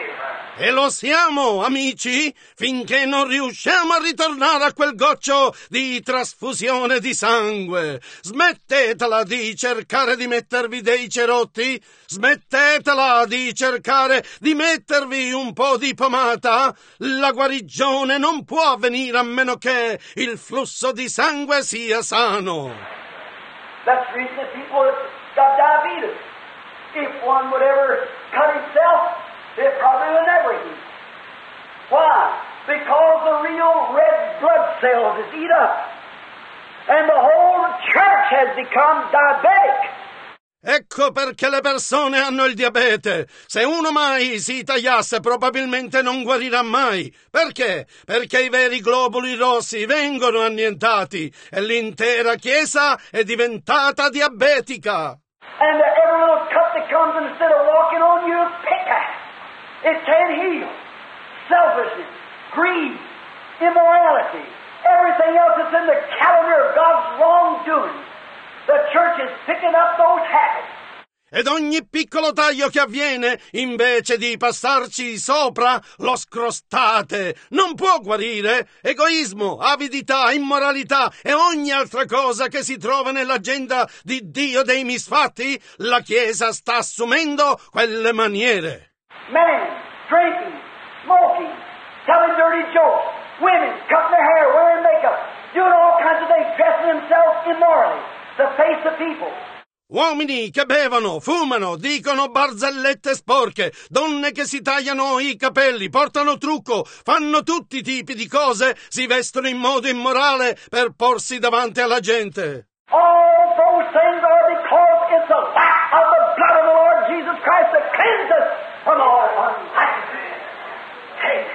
E lo siamo, amici, finché non riusciamo a ritornare a quel goccio di trasfusione di sangue. Smettetela di cercare di mettervi dei cerotti, smettetela di cercare di mettervi un po' di pomata. La guarigione non può avvenire a meno che il flusso di sangue sia sano. That's the reason that people have got diabetes. If one would ever cut himself, it probably would never heal. Why? Because the real red blood cells is eat up. And the whole church has become diabetic. Ecco perché le persone hanno il diabete. Se uno mai si tagliasse probabilmente non guarirà mai. Perché? Perché i veri globuli rossi vengono annientati e l'intera Chiesa è diventata diabetica. And every little cut that comes, instead of walking on you, pick at it. It can't heal. Selfishness, greed, immorality, everything else that's in the calendar of God's wrongdoing. The church is picking up those habits. Ed ogni piccolo taglio che avviene, invece di passarci sopra, lo scrostate. Non può guarire. Egoismo, avidità, immoralità e ogni altra cosa che si trova nell'agenda di Dio dei misfatti, la Chiesa sta assumendo quelle maniere. Men, drinking, smoking, telling dirty jokes, women cutting their hair, wearing makeup, doing all kinds of things, dressing themselves immorally to face the people. Uomini che bevono, fumano, dicono barzellette sporche, donne che si tagliano i capelli, portano trucco, fanno tutti i tipi di cose, si vestono in modo immorale per porsi davanti alla gente. All those things are because it's the lack of the blood of the Lord Jesus Christ that cleanses us from all unrighteousness. Amen.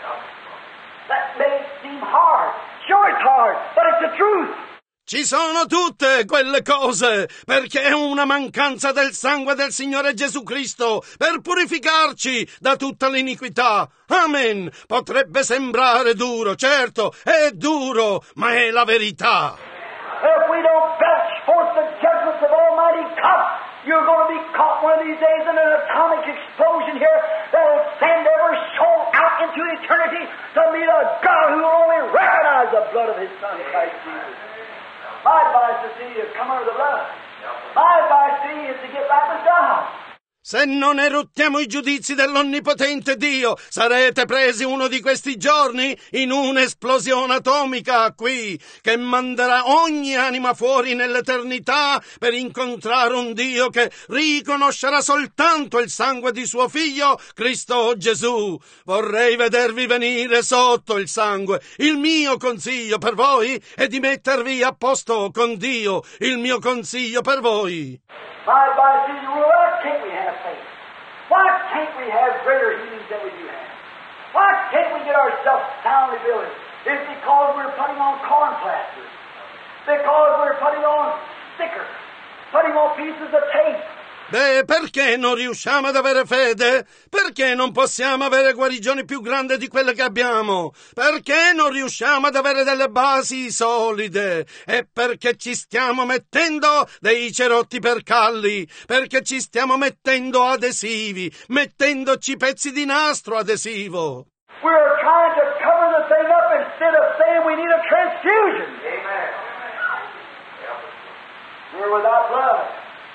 That may seem hard. Sure it's hard, but it's the truth. Ci sono tutte quelle cose, perché è una mancanza del sangue del Signore Gesù Cristo per purificarci da tutta l'iniquità. Amen. Potrebbe sembrare duro, certo, è duro, ma è la verità. If we don't belch forth the judgments of Almighty God, you're going to be caught one of these days in an atomic explosion here that will send every soul out into eternity to meet a God who will only recognize the blood of His Son, Christ Jesus. My advice to thee is come under the blood. My advice to thee is to get back with God. Se non eruttiamo i giudizi dell'Onnipotente Dio, sarete presi uno di questi giorni in un'esplosione atomica qui, che manderà ogni anima fuori nell'eternità per incontrare un Dio che riconoscerà soltanto il sangue di suo Figlio, Cristo Gesù. Vorrei vedervi venire sotto il sangue. Il mio consiglio per voi è di mettervi a posto con Dio. Il mio consiglio per voi. My advice to you, why can't we have faith? Why can't we have greater healings than we do have? Why can't we get ourselves soundly built? It's because we're putting on corn plasters. Because we're putting on stickers. Putting on pieces of tape. Beh, perché non riusciamo ad avere fede? Perché non possiamo avere guarigioni più grandi di quelle che abbiamo? Perché non riusciamo ad avere delle basi solide? E perché ci stiamo mettendo dei cerotti per calli? Perché ci stiamo mettendo adesivi, mettendoci pezzi di nastro adesivo? We're trying to cover the thing up instead of saying we need a transfusion. Amen. We're without blood.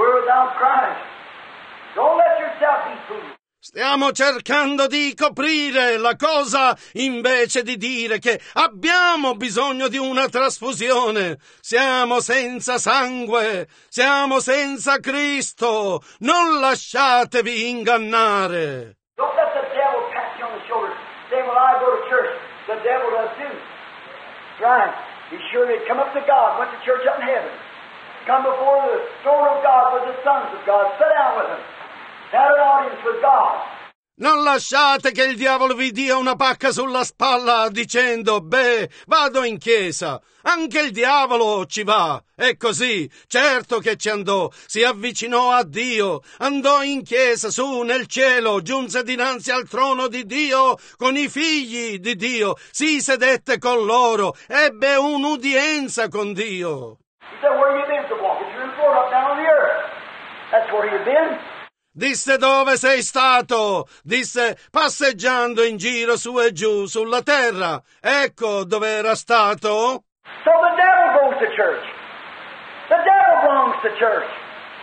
We're without Christ. Don't let yourself be fooled. Stiamo cercando di coprire la cosa invece di dire che abbiamo bisogno di una trasfusione. Siamo senza sangue, siamo senza Cristo. Non lasciatevi ingannare. Don't let the devil pat you on the shoulder. Say, well, I go to church. The devil does too. Right. He's sure to come up to God, went to church up in heaven. Come before the throne of God with the sons of God. Sit down with them. Had an audience with God. Non lasciate che il diavolo vi dia una pacca sulla spalla dicendo, beh, vado in chiesa. Anche il diavolo ci va. È così. Certo che ci andò. Si avvicinò a Dio. Andò in chiesa, su, nel cielo. Giunse dinanzi al trono di Dio con i figli di Dio. Si sedette con loro. Ebbe un'udienza con Dio. He said, where you been so walking through the floor up down on the earth? That's where you've been. Disse, dove sei stato? Disse, passeggiando in giro su e giù sulla terra. Ecco dove era stato. So the devil goes to church. The devil belongs to church.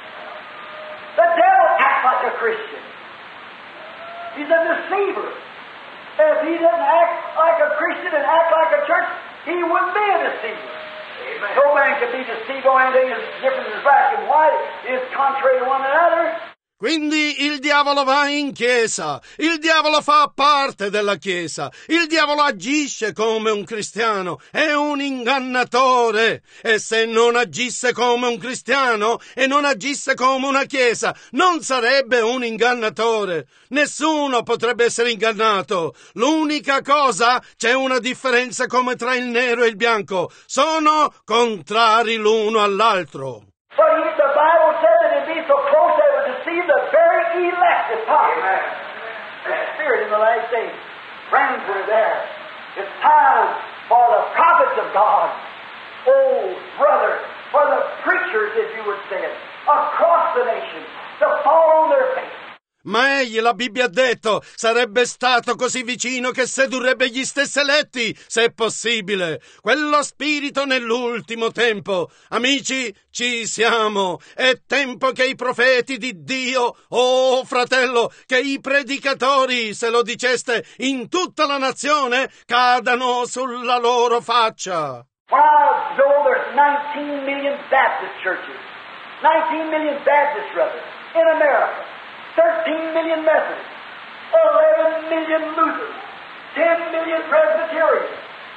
The devil acts like a Christian. He's a deceiver. If he didn't act like a Christian and act like a church, he wouldn't be a deceiver. Amen. No man can be deceived on anything as different as black and white is contrary to one another. Quindi il diavolo va in chiesa, il diavolo fa parte della chiesa, il diavolo agisce come un cristiano, è un ingannatore. E se non agisse come un cristiano e non agisse come una chiesa, non sarebbe un ingannatore. Nessuno potrebbe essere ingannato. L'unica cosa, c'è una differenza come tra il nero e il bianco. Sono contrari l'uno all'altro. But he, the Bible said that it'd be so close that it would deceive the very elect as possible. The Spirit in the last days. Friends, we're there. It's time for the prophets of God. Oh, brother, for the preachers, as you would say it, across the nation, to fall on their face. Ma egli, la Bibbia ha detto, sarebbe stato così vicino che sedurrebbe gli stessi eletti, se è possibile. Quello spirito nell'ultimo tempo. Amici, ci siamo. È tempo che i profeti di Dio, oh fratello, che i predicatori, se lo diceste in tutta la nazione, cadano sulla loro faccia. When I know there's nineteen million Baptist churches, nineteen million Baptist brothers in America, thirteen million Methodists, eleven million Lutherans, ten million Presbyterians.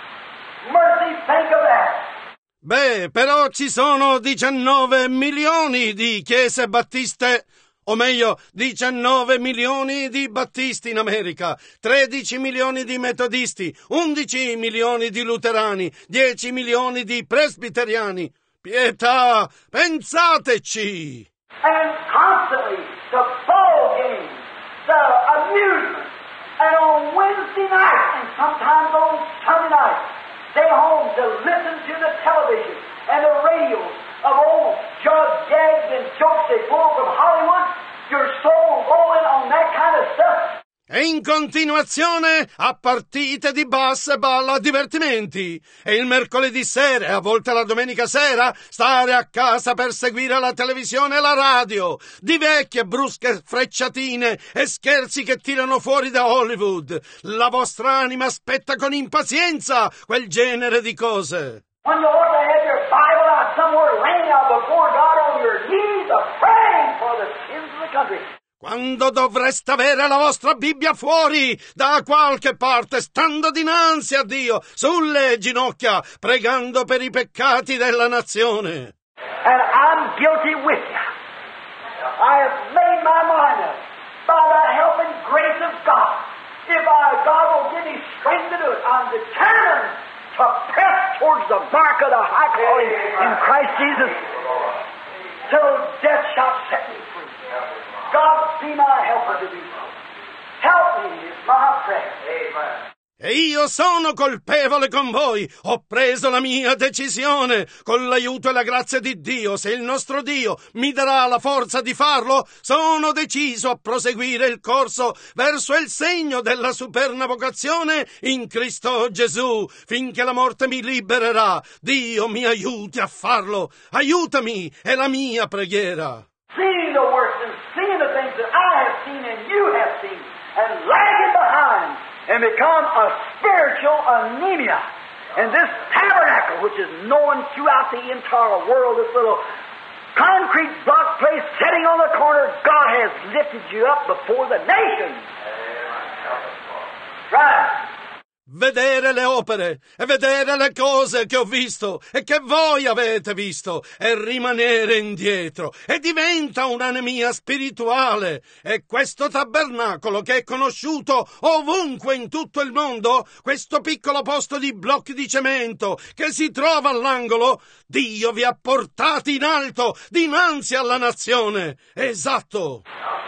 Mercy, think of that. Beh, però ci sono diciannove milioni di chiese battiste, o meglio, diciannove milioni di battisti in America, tredici milioni di metodisti, undici milioni di luterani, dieci milioni di presbiteriani. Pietà, pensateci! And constantly the ball games, the amusement, and on Wednesday night and sometimes on Sunday night, stay home to listen to the television and the radio of old jug gags and jokes they pull from Hollywood. Your soul rolling on that kind of stuff. E in continuazione a partite di basketball, a divertimenti. E il mercoledì sera e a volte la domenica sera stare a casa per seguire la televisione e la radio. Di vecchie brusche frecciatine e scherzi che tirano fuori da Hollywood. La vostra anima aspetta con impazienza quel genere di cose. When you ought to have your Bible out somewhere laying out before God on your knees, a praying for the sins of the country. Quando dovreste avere la vostra Bibbia fuori da qualche parte, stando dinanzi a Dio, sulle ginocchia, pregando per i peccati della nazione. And I'm guilty with you. I have made my mind up by the help and grace of God. If I, God will give me strength to do it, I'm determined to press towards the mark of the high calling in Christ Jesus till death shall set me free. God be my helper to do so. Help me is my prayer. Amen. E io sono colpevole con voi, ho preso la mia decisione, con l'aiuto e la grazia di Dio, se il nostro Dio mi darà la forza di farlo, sono deciso a proseguire il corso verso il segno della superna vocazione in Cristo Gesù, finché la morte mi libererà. Dio mi aiuti a farlo, aiutami, è la mia preghiera. seeing the works and seeing the things that I have seen and you have seen, and lagging behind, and become a spiritual anemia. And this tabernacle, which is known throughout the entire world, this little concrete block place sitting on the corner, God has lifted you up before the nations. Right. Vedere le opere e vedere le cose che ho visto e che voi avete visto e rimanere indietro e diventa un'anemia spirituale. E questo tabernacolo che è conosciuto ovunque in tutto il mondo, questo piccolo posto di blocchi di cemento che si trova all'angolo, Dio vi ha portati in alto dinanzi alla nazione. Esatto.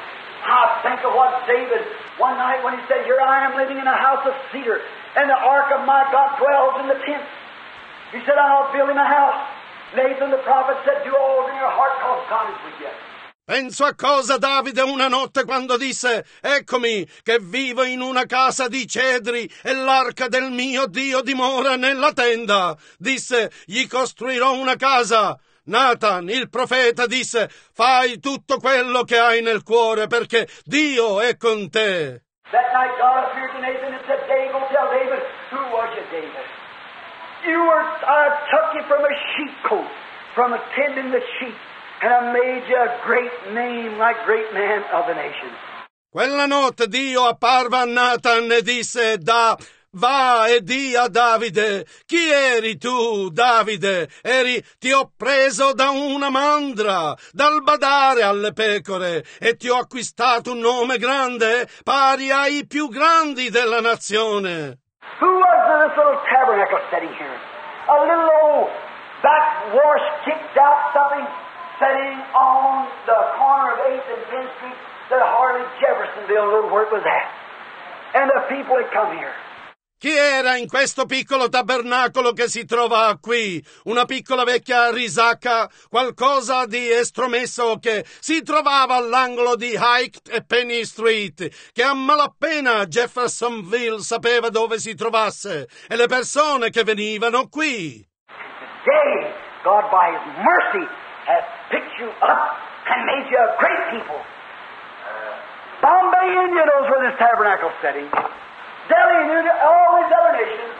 I think of what David, one night when he said, "Here I am living in a house of cedar, and the ark of my God dwells in the tent." He said, "I'll build him a house." Nathan the prophet said, "Do all in your heart, cause God is with you." Penso a cosa Davide una notte quando disse: "Eccomi che vivo in una casa di cedri e l'arca del mio Dio dimora nella tenda." Disse: "Gli costruirò una casa." Nathan, il profeta, disse: "Fai tutto quello che hai nel cuore perché Dio è con te." That night God appeared to Nathan and said, "David, go tell David, who was you, David? You were, I took you from a sheep cote, from attending the sheep, and I made you a great name like great man of the nations." Quella notte Dio apparve a Nathan e disse: "Da Va e di a Davide, chi eri tu, Davide? Eri, ti ho preso da una mandra, dal badare alle pecore, e ti ho acquistato un nome grande, pari ai più grandi della nazione." Who was this little tabernacle sitting here? A little old backwash kicked out something sitting on the corner of eighth and tenth Street that Harley Jeffersonville knew where it was at. And the people had come here. Chi era in questo piccolo tabernacolo che si trova qui? Una piccola vecchia risacca, qualcosa di estromesso che si trovava all'angolo di High e Penny Street, che a malapena Jeffersonville sapeva dove si trovasse, e le persone che venivano qui. Today, God by His mercy has picked you up and made you a great people. Bombay, India knows where this tabernacle is sitting. Delhi and all these other nations.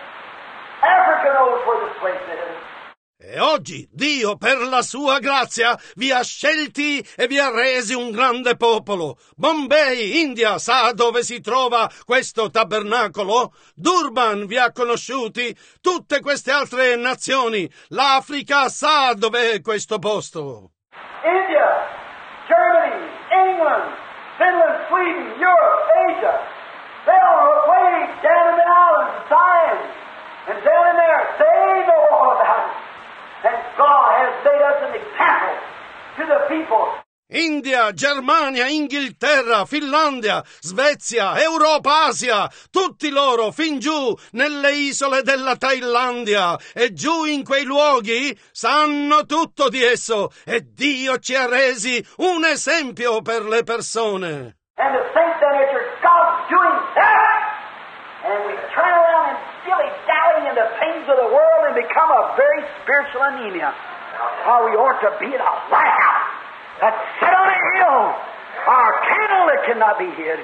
Africa knows where this place is. E oggi Dio, per la sua grazia, vi ha scelti e vi ha resi un grande popolo. Bombay, India, sa dove si trova questo tabernacolo? Durban vi ha conosciuti. Tutte queste altre nazioni. L'Africa sa dov'è questo posto. India, Germany, England, Finland, Sweden, Europe, Asia. They are way down in the islands, Zion, and down in there, they know all about it. And God has made us an example to the people. India, Germania, Inghilterra, Finlandia, Svezia, Europa, Asia, tutti loro fin giù nelle isole della Thailandia e giù in quei luoghi sanno tutto di esso e Dio ci ha resi un esempio per le persone. And to think that it's God's doing that, and we turn around and dilly-dally in the things of the world and become a very spiritual anemia. How we ought to be in a lighthouse that's set on a hill, our candle that cannot be hid.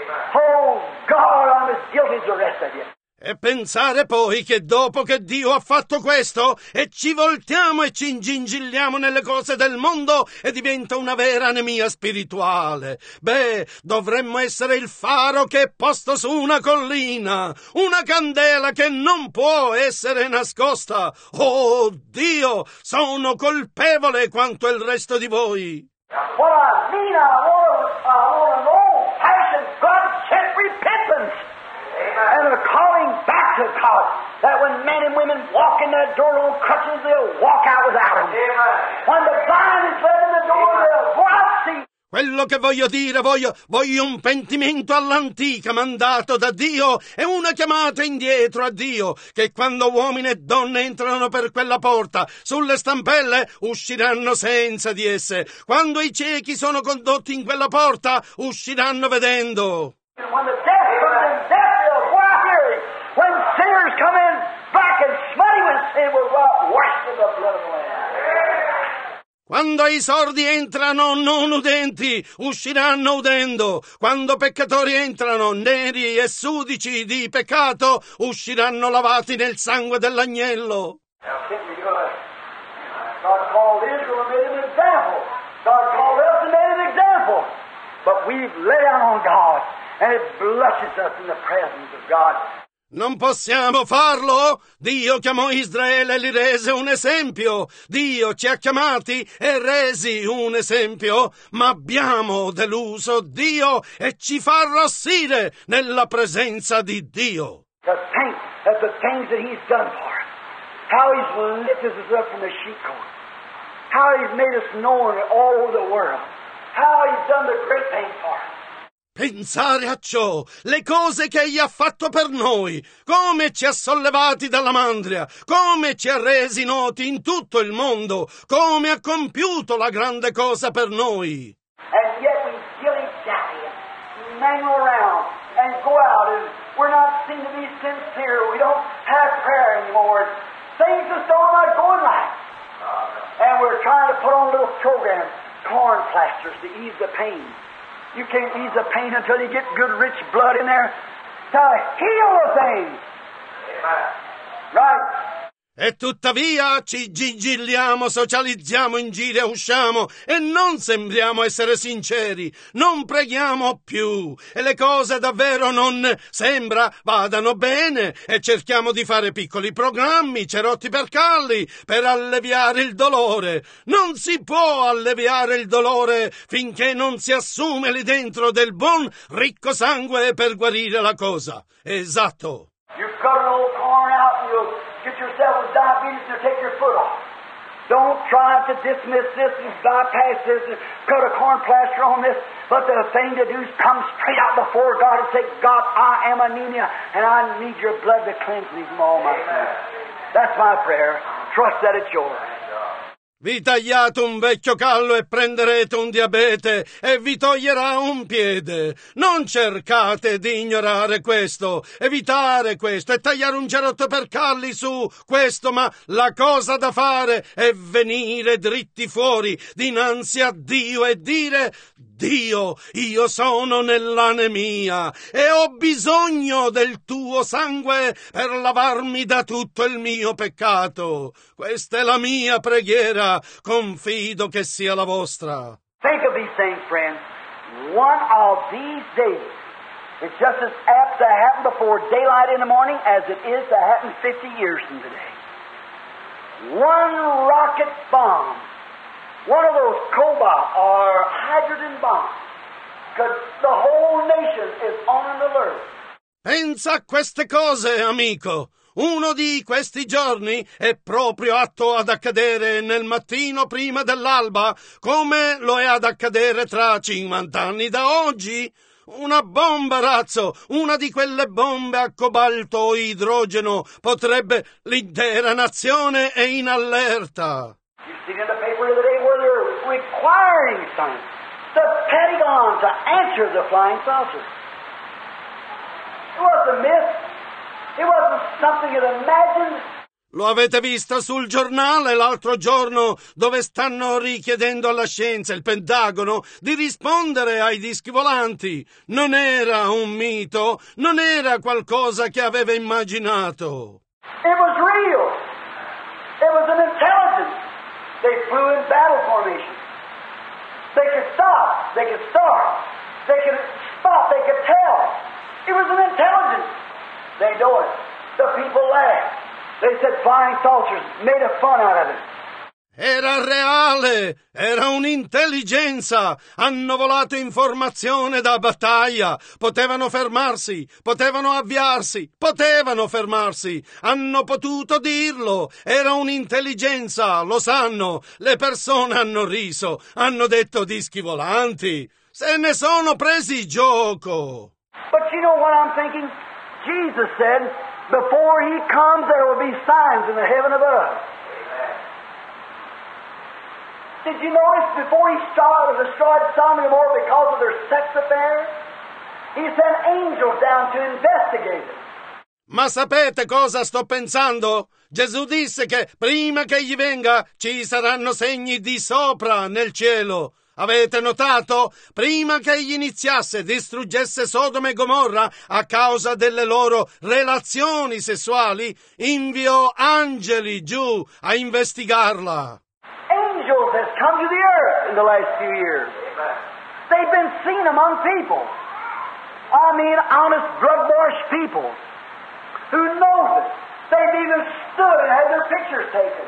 Oh God, I'm as guilty as the rest of you. E pensare poi che dopo che Dio ha fatto questo e ci voltiamo e ci ingingilliamo nelle cose del mondo e diventa una vera anemia spirituale. Beh, dovremmo essere il faro che è posto su una collina, una candela che non può essere nascosta. Oh Dio, sono colpevole quanto il resto di voi. What I mean, I want, I want an old-fashioned God-sent repentance. And a calling back to God, that when men and women walk in that door on crutches, they'll walk out without them. When the blind is led in the door, they'll go out see. Quello che voglio dire, voglio, voglio un pentimento all'antica mandato da Dio e una chiamata indietro a Dio, che quando uomini e donne entrano per quella porta, sulle stampelle usciranno senza di esse. Quando i ciechi sono condotti in quella porta, usciranno vedendo. When the deaf comes in, deaf they'll go out hearing. When sinners come in, black and smutty with sin, will go out washed in the blood of the Lamb. Quando i sordi entrano non udenti, usciranno udendo. Quando peccatori entrano neri e sudici di peccato, usciranno lavati nel sangue dell'agnello. God called Israel and made an example. God called us and made an example. But we've let out on God, and it blushes us in the presence of God. Non possiamo farlo? Dio chiamò Israele e li rese un esempio. Dio ci ha chiamati e resi un esempio, ma abbiamo deluso Dio e ci fa arrossire nella presenza di Dio. To think that the things that He's done for us, how He's lifted us up from the sheep cote, how He's made us known all over the world, how He's done the great things for us. Pensare a ciò, le cose che Egli ha fatto per noi, come ci ha sollevati dalla mandria, come ci ha resi noti in tutto il mondo, come ha compiuto la grande cosa per noi. And yet we dilly-dally and mangle around and go out and we're not seen to be sincere. We don't have prayer anymore. Things just don't like going right. And we're trying to put on little programs, corn plasters to ease the pain. You can't ease the pain until you get good, rich blood in there to heal the thing. Right? E tuttavia ci gigilliamo, socializziamo in giro e usciamo e non sembriamo essere sinceri, non preghiamo più e le cose davvero non sembra vadano bene e cerchiamo di fare piccoli programmi, cerotti per calli, per alleviare il dolore. Non si può alleviare il dolore finché non si assume lì dentro del buon ricco sangue per guarire la cosa. Esatto. You cut an old corn out and you'll get yourself with diabetes to take your foot off. Don't try to dismiss this and bypass this and cut a corn plaster on this. But the thing to do is come straight out before God and say, God, I am anemia and I need your blood to cleanse me from all my sins. That's my prayer. Trust that it's yours. Vi tagliate un vecchio callo e prenderete un diabete e vi toglierà un piede. Non cercate di ignorare questo, evitare questo e tagliare un cerotto per calli su questo, ma la cosa da fare è venire dritti fuori dinanzi a Dio e dire: Dio, io sono nell'anemia e ho bisogno del tuo sangue per lavarmi da tutto il mio peccato. Questa è la mia preghiera, confido che sia la vostra. Think of these things, friends. One of these days, it's just as apt to happen before daylight in the morning as it is to happen fifty years from today. One rocket bomb, one of those cobalt or hydrogen bombs, because the whole nation is on an alert. Pensa a queste cose, amico. Uno di questi giorni è proprio atto ad accadere nel mattino prima dell'alba, come lo è ad accadere tra cinquanta anni da oggi. Una bomba, razzo, una di quelle bombe a cobalto o idrogeno potrebbe l'intera nazione è in allerta. You see in the paper the other day where they're requiring science, the Pentagon to answer the flying saucers. It wasn't a myth. It wasn't something you'd imagine. Lo avete visto sul giornale l'altro giorno dove stanno richiedendo alla scienza, il Pentagono, di rispondere ai dischi volanti? Non era un mito, non era qualcosa che aveva immaginato. It was real. It was an intelligence. They flew in battle formation. They could stop. They could start. They could spot. They could tell. It was an intelligence. They know it. The people laughed. They said flying saucers, made a fun out of it. Era reale, era un'intelligenza. Hanno volato informazione da battaglia. Potevano fermarsi, potevano avviarsi, potevano fermarsi. Hanno potuto dirlo. Era un'intelligenza, lo sanno. Le persone hanno riso, hanno detto dischi volanti. Se ne sono presi gioco. But you know what I'm thinking? Jesus said, before He comes, there will be signs in the heaven above. Did you notice before He started, destroyed Sodom and Gomorrah because of their sex affairs? He sent angels down to investigate it. Ma sapete cosa sto pensando? Gesù disse che prima che egli venga ci saranno segni di sopra nel cielo. Avete notato? Prima che egli iniziasse, distruggesse Sodoma e Gomorra a causa delle loro relazioni sessuali, inviò angeli giù a investigarla. Angels has come to the earth in the last few years. They've been seen among people. I mean, honest, blood-washed people who know it. They've even stood and had their pictures taken.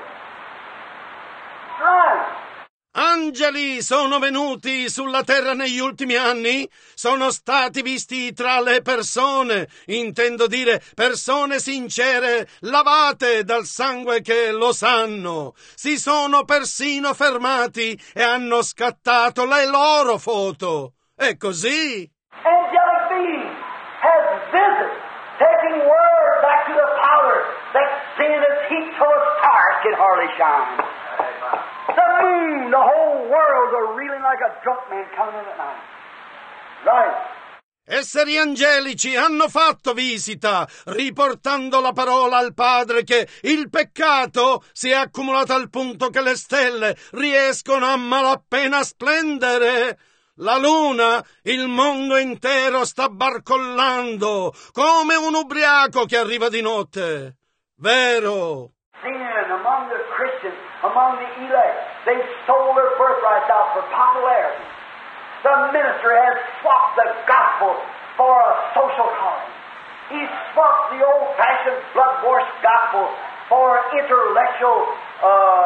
Right. Angeli sono venuti sulla terra negli ultimi anni, sono stati visti tra le persone, intendo dire persone sincere, lavate dal sangue che lo sanno. Si sono persino fermati e hanno scattato le loro foto. È così. Angelic being has visited, taking word back to the power that sin is heat till the stars can hardly shine. The moon, the whole world are reeling like a drunk man coming in at night. Right. Esseri angelici hanno fatto visita, riportando la parola al Padre che il peccato si è accumulato al punto che le stelle riescono a malapena splendere. La luna, il mondo intero sta barcollando come un ubriaco che arriva di notte. Vero? Sin among the Christians, among the elect, they sold their birthrights out for popularity. The minister has swapped the gospel for a social calling. He swapped the old-fashioned blood-washed gospel for intellectual uh,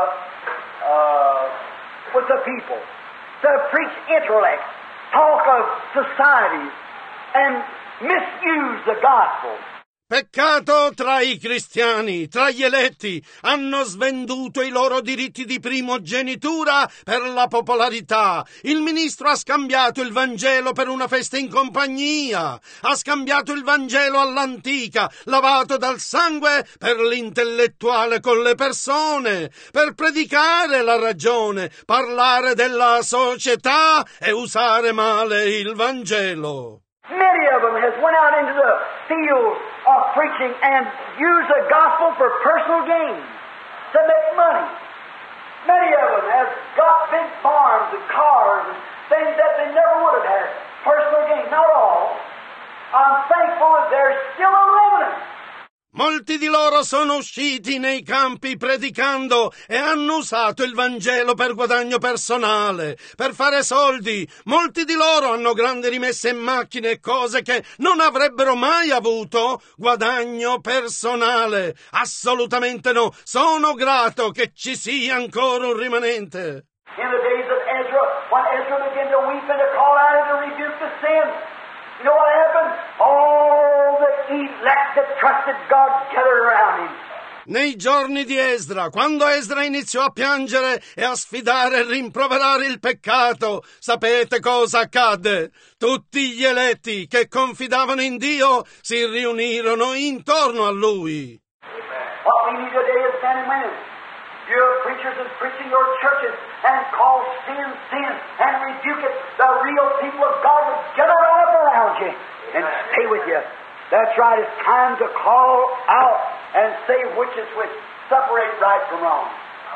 uh, with the people. To preach intellect, talk of societies, and misuse the gospel. Peccato tra i cristiani, tra gli eletti, hanno svenduto i loro diritti di primogenitura per la popolarità. Il ministro ha scambiato il Vangelo per una festa in compagnia, ha scambiato il Vangelo all'antica, lavato dal sangue, per l'intellettuale con le persone, per predicare la ragione, parlare della società e usare male il Vangelo. Many of them has went out into the field of preaching and used the gospel for personal gain, to make money. Many of them have got big farms and cars and things that they never would have had. Personal gain, not all. I'm thankful that there's still a remnant. Molti di loro sono usciti nei campi predicando e hanno usato il Vangelo per guadagno personale, per fare soldi. Molti di loro hanno grandi rimesse in macchine e cose che non avrebbero mai avuto guadagno personale. Assolutamente no. Sono grato che ci sia ancora un rimanente. In the days of Ezra, when Ezra began to weep and to call out and to rebuke the sin, you know what happened? All the elect that trusted God gathered around him. Nei giorni di Esdra, quando Esdra iniziò a piangere e a sfidare e rimproverare il peccato, sapete cosa accadde? Tutti gli eletti che confidavano in Dio si riunirono intorno a lui. What we need today is men and women. Your preachers is preaching your churches and call sin, sin, and rebuke it. The real people of God will gather up around you and stay with you. That's right. It's time to call out and say which is which. Separate right from wrong.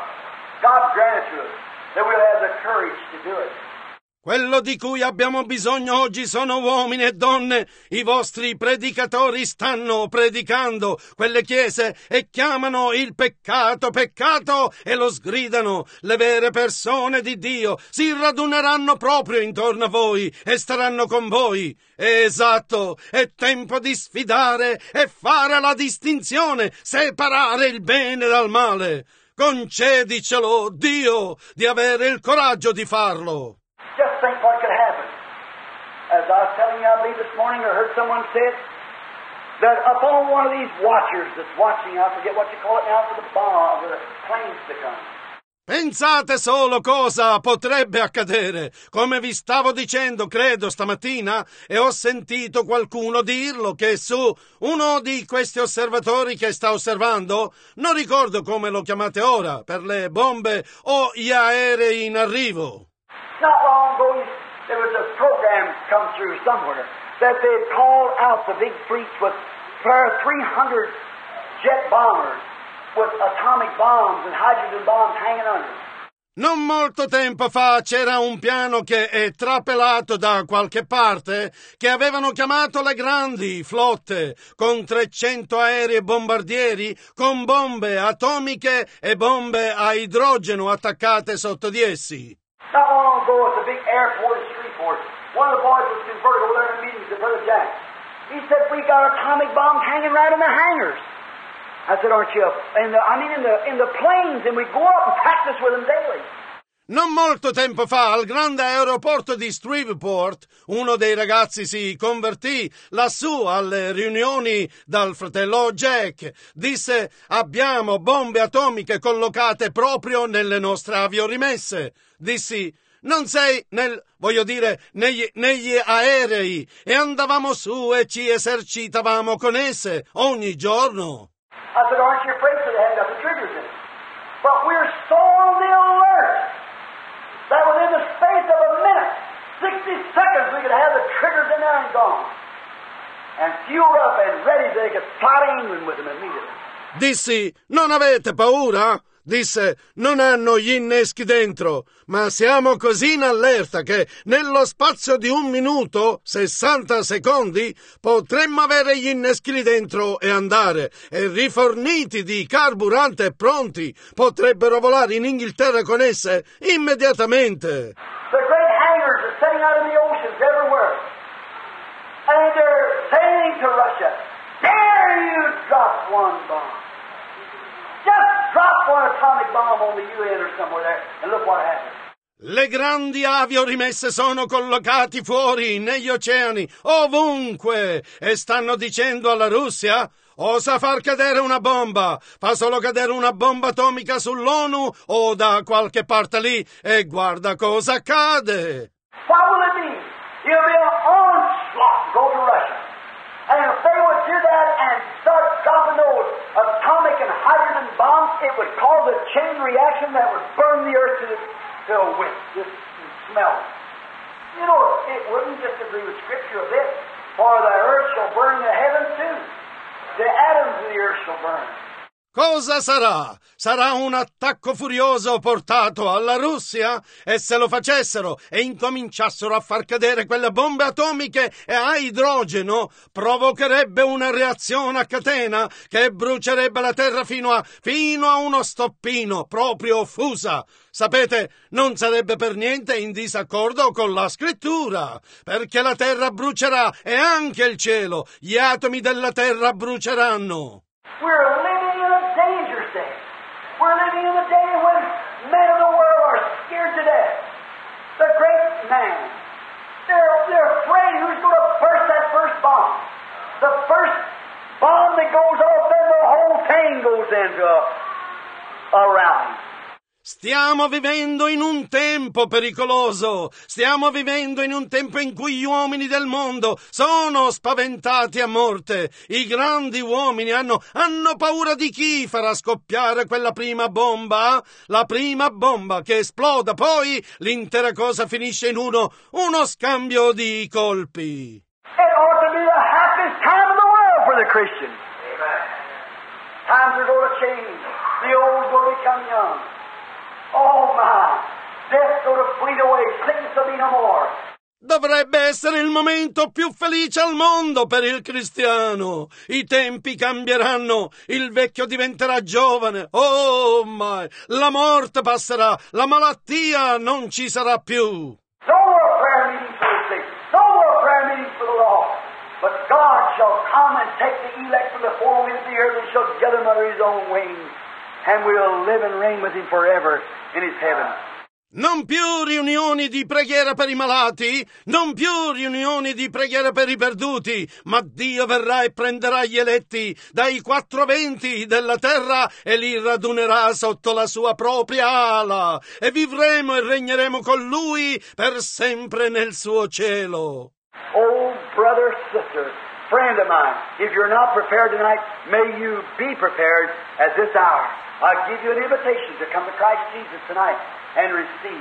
God grant it to us that we'll have the courage to do it. Quello di cui abbiamo bisogno oggi sono uomini e donne. I vostri predicatori stanno predicando quelle chiese e chiamano il peccato peccato e lo sgridano. Le vere persone di Dio si raduneranno proprio intorno a voi e staranno con voi. Esatto, è tempo di sfidare e fare la distinzione, separare il bene dal male. Concedicelo, Dio, di avere il coraggio di farlo. Just think what could happen. As I was telling you, I believe this morning, I heard someone say it, that upon one of these watchers that's watching, I forget what you call it now, for the bomb, for the planes to come. Pensate solo cosa potrebbe accadere. Come vi stavo dicendo, credo, stamattina, e ho sentito qualcuno dirlo, che su uno di questi osservatori che sta osservando, non ricordo come lo chiamate ora, per le bombe o gli aerei in arrivo. Not long ago, there was a program come through somewhere that they had called out the big fleets with three hundred jet bombers with atomic bombs and hydrogen bombs hanging under. Non molto tempo fa c'era un piano che è trapelato da qualche parte che avevano chiamato le grandi flotte, con trecento aerei e bombardieri, con bombe atomiche e bombe a idrogeno attaccate sotto di essi. Not long ago at the big airport in Shreveport, one of the boys was converted over there in meetings with Brother Jack. He said, we got atomic bombs hanging right in the hangars. I said, aren't you? In the, I mean, in the in the planes, and we go up and practice with them daily. Non molto tempo fa, al grande aeroporto di Shreveport, uno dei ragazzi si convertì lassù alle riunioni dal fratello Jack. Disse, abbiamo bombe atomiche collocate proprio nelle nostre aviorimesse. Dissi, non sei nel, voglio dire, negli, negli aerei, e andavamo su e ci esercitavamo con esse ogni giorno. I said, aren't you afraid for the hand up the triggers in it? But we're so on the alert that within the space of a minute, sixty seconds, we could have the triggers in there and gone. And fueled up and ready so they could fly to England with them immediately. Dissi, non avete paura? Disse, non hanno gli inneschi dentro, ma siamo così in allerta che nello spazio di un minuto, sessanta secondi, potremmo avere gli inneschi lì dentro e andare, e riforniti di carburante e pronti, potrebbero volare in Inghilterra con esse immediatamente. The great hangars are setting out in the oceans everywhere, and they're saying to Russia, dare you drop one bomb. Just drop one atomic bomb on the U N or somewhere there, and look what happens. Le grandi aviorimesse sono collocati fuori, negli oceani, ovunque, e stanno dicendo alla Russia, osa far cadere una bomba, fa solo cadere una bomba atomica sull'ONU o da qualche parte lì, e guarda cosa accade. What will it be? It'll be an onslaught go to Russia. And if they would do that and start dropping those atomic and hydrogen bombs, it would cause a chain reaction that would burn the earth to the to a wick, just smell. You know, it wouldn't disagree with Scripture a bit, for the earth shall burn the heavens too. The atoms of the earth shall burn. Cosa sarà? Sarà un attacco furioso portato alla Russia? E se lo facessero e incominciassero a far cadere quelle bombe atomiche e a idrogeno, provocherebbe una reazione a catena che brucerebbe la terra fino a, fino a uno stoppino, proprio fusa. Sapete, non sarebbe per niente in disaccordo con la scrittura, perché la terra brucerà e anche il cielo, gli atomi della terra bruceranno. We're living in a dangerous day. We're living in a day when men of the world are scared to death. The great man. They're, they're afraid who's going to burst that first bomb. The first bomb that goes off, then the whole thing goes into a, a rally. Stiamo vivendo in un tempo pericoloso, stiamo vivendo in un tempo in cui gli uomini del mondo sono spaventati a morte. I grandi uomini hanno, hanno paura di chi farà scoppiare quella prima bomba, la prima bomba che esploda, poi l'intera cosa finisce in uno, uno scambio di colpi. It ought to be the happiest time of the world for the Christian. Times are going to change. The old will become young. Oh my! Death's going to flee away. Sickness will be no more. Dovrebbe essere il momento più felice al mondo per il cristiano. I tempi cambieranno, il vecchio diventerà giovane. Oh my! La morte passerà, la malattia non ci sarà più. No more prayer meetings for the sick. No more prayer meetings for the lost. But God shall come and take the elect from the four winds of the earth and shall gather them under His own wings. And we'll live and reign with Him forever in His heaven. Non più riunioni di preghiera per i malati, non più riunioni di preghiera per i perduti, ma Dio verrà e prenderà gli eletti dai quattro venti della terra e li radunerà sotto la sua propria ala, e vivremo e regneremo con Lui per sempre nel suo cielo. Oh, brother, sister, friend of mine, if you're not prepared tonight, may you be prepared at this hour. I give you an invitation to come to Christ Jesus tonight and receive.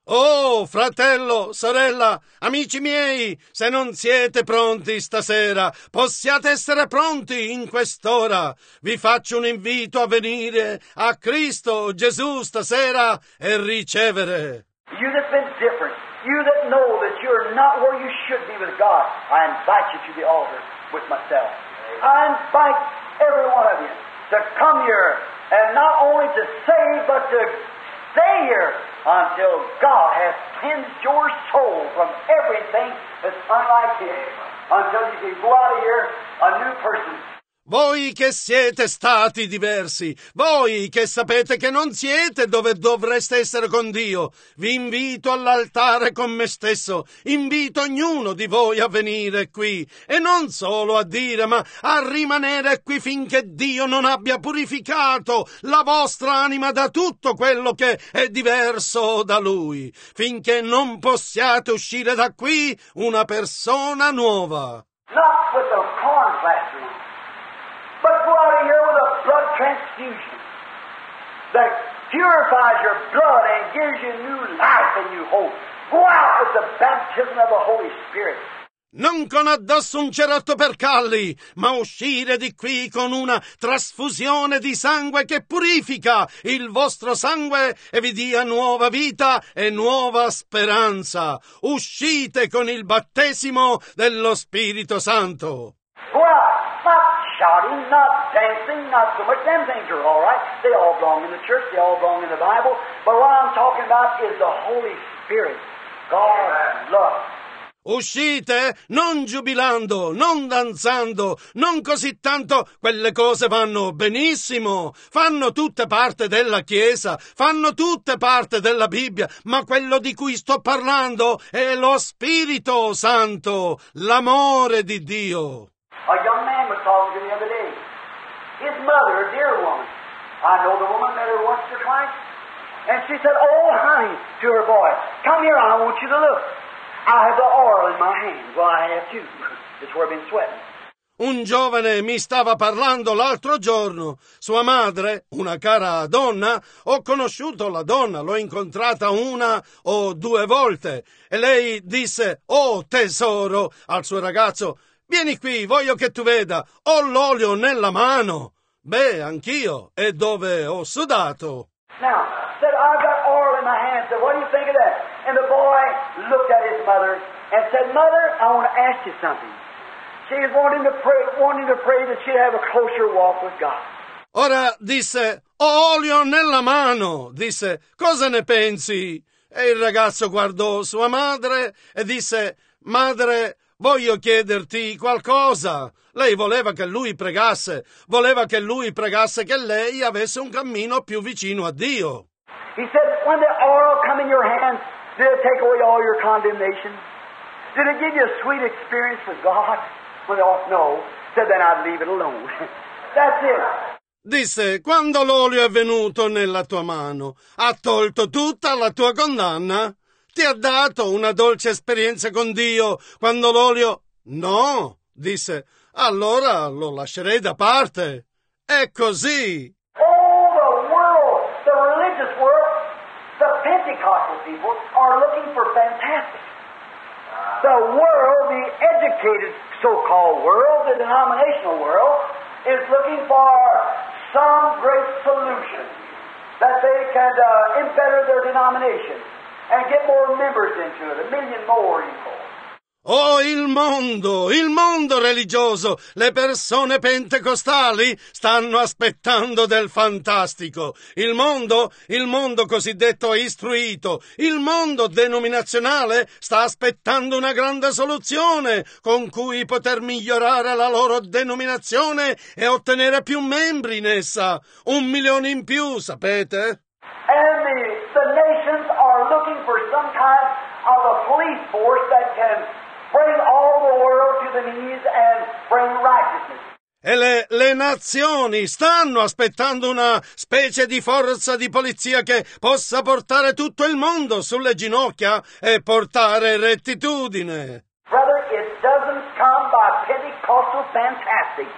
Oh, fratello, sorella, amici miei, se non siete pronti stasera, possiate essere pronti in quest'ora. Vi faccio un invito a venire a Cristo Gesù stasera e ricevere. You that's been different, you that know that you're not where you should be with God, I invite you to the altar with myself. I invite every one of you to come here and not only to save, but to stay here until God has cleansed your soul from everything that's unlike Him, until you can go out of here a new person. Voi che siete stati diversi, voi che sapete che non siete dove dovreste essere con Dio, vi invito all'altare con me stesso, invito ognuno di voi a venire qui, e non solo a dire, ma a rimanere qui finché Dio non abbia purificato la vostra anima da tutto quello che è diverso da Lui, finché non possiate uscire da qui una persona nuova. Not with a corn plaster, but go out of here with a blood transfusion that purifies your blood and gives you new life and new hope. Go out with the baptism of the Holy Spirit. Non con addosso un cerotto per calli, ma uscire di qui con una trasfusione di sangue che purifica il vostro sangue e vi dia nuova vita e nuova speranza. Uscite con il battesimo dello Spirito Santo. Go out, not shouting, not dancing, not so much. Them things are all right. They all belong in the church. They all belong in the Bible. But what I'm talking about is the Holy Spirit, God's love. Uscite non giubilando, non danzando, non così tanto. Quelle cose vanno benissimo, fanno tutte parte della Chiesa, fanno tutte parte della Bibbia, ma quello di cui sto parlando è lo Spirito Santo, l'amore di Dio. A young man was talking to me the other day. His mother, a dear woman, I know the woman, met her once or twice, and she said, "Oh, honey," to her boy, "come here, I want you to look. I have the oil in my hand." Well, I have too. It's where I've been sweating. Un giovane mi stava parlando l'altro giorno. Sua madre, una cara donna, ho conosciuto la donna, l'ho incontrata una o due volte, e lei disse, "Oh tesoro," al suo ragazzo, "vieni qui, voglio che tu veda, ho l'olio nella mano." Beh, anch'io, e dove ho sudato. Now, said, "I've got oil in my hand." Said, "What do you think of that?" And the boy looked at his mother and said, "Mother, I want to ask you something." She was wanting to pray, wanting to pray that she'd have a closer walk with God. Ora disse, "Ho olio nella mano." Disse, "Cosa ne pensi?" E il ragazzo guardò sua madre e disse, "Madre, voglio chiederti qualcosa." Lei voleva che lui pregasse, voleva che lui pregasse che lei avesse un cammino più vicino a Dio. He said, "When the oil come in your hand, did it take away all your condemnation? Did it give you a sweet experience with God?" When the oil, no. Said, "Then I'd leave it alone." That's it. Disse, quando l'olio è venuto nella tua mano, ha tolto tutta la tua condanna? Ti ha dato una dolce esperienza con Dio quando l'olio... No, disse, allora lo lascerei da parte. È così. Oh, the world, the religious world, the Pentecostal people are looking for fantastic. The world, the educated so-called world, the denominational world, is looking for some great solution that they can uh, embetter their denomination and get more members into it, a million more, you know. Oh, il mondo, il mondo religioso, le persone pentecostali stanno aspettando del fantastico. Il mondo, il mondo cosiddetto istruito, il mondo denominazionale sta aspettando una grande soluzione con cui poter migliorare la loro denominazione e ottenere più membri in essa. Un milione in più, sapete? And the, the nations are looking for some kind of a police force that can bring all the world to the knees and bring righteousness. E le, le nazioni stanno aspettando una specie di forza di polizia che possa portare tutto il mondo sulle ginocchia e portare rettitudine. Brother, it doesn't come by Pentecostal fantastic.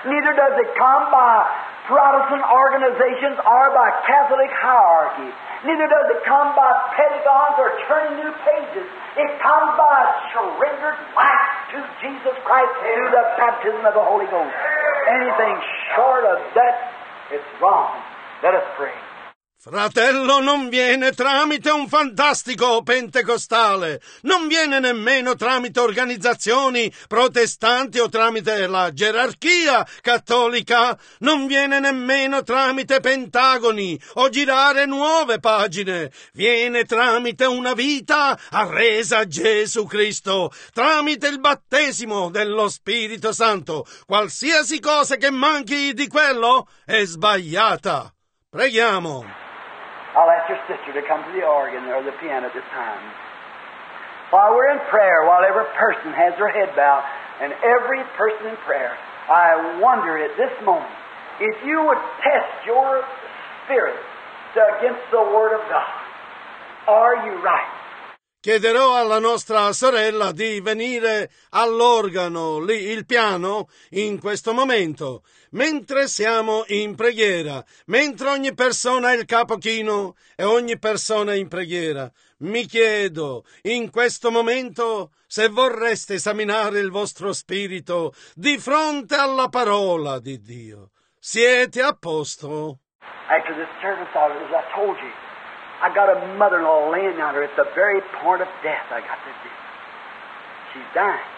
Neither does it come by Protestant organizations or by Catholic hierarchy. Neither does it come by pedagogues or turning new pages. It comes by a surrendered life to Jesus Christ through the baptism of the Holy Ghost. Anything short of that, it's wrong. Let us pray. Fratello, non viene tramite un fantastico pentecostale, non viene nemmeno tramite organizzazioni protestanti o tramite la gerarchia cattolica, non viene nemmeno tramite pentagoni o girare nuove pagine, viene tramite una vita arresa a Gesù Cristo, tramite il battesimo dello Spirito Santo. Qualsiasi cosa che manchi di quello è sbagliata. Preghiamo. I'll ask your sister to come to the organ or the piano at this time. While we're in prayer, while every person has their head bowed, and every person in prayer, I wonder at this moment if you would test your spirit against the Word of God. Are you right? Chiederò alla nostra sorella di venire all'organo, lì il piano, in questo momento, mentre siamo in preghiera, mentre ogni persona ha il capo chino e ogni persona è in preghiera. Mi chiedo, in questo momento, se vorreste esaminare il vostro spirito di fronte alla parola di Dio. Siete a posto? After this service, as I told you, I got a mother-in-law laying down her at the very point of death. I got this. She's dying.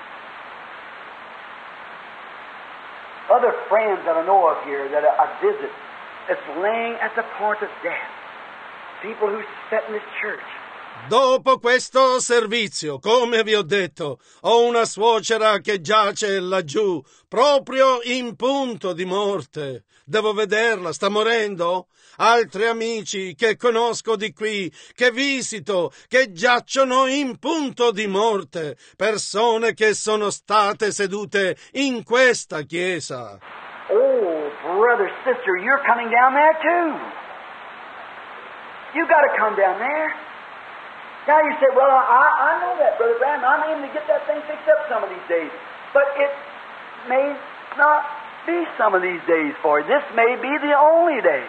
Other friends that I know of here that I visit, it's laying at the point of death. People who sit in this church. Dopo questo servizio, come vi ho detto, ho una suocera che giace laggiù, proprio in punto di morte. Devo vederla, sta morendo? Altri amici che conosco di qui, che visito, che giacciono in punto di morte. Persone che sono state sedute in questa chiesa. Oh, brother, sister, you're coming down there too. You got to come down there. Now you say, well, I, I know that, Brother Branham. I'm aiming to get that thing fixed up some of these days. But it may not be some of these days for you. This may be the only day.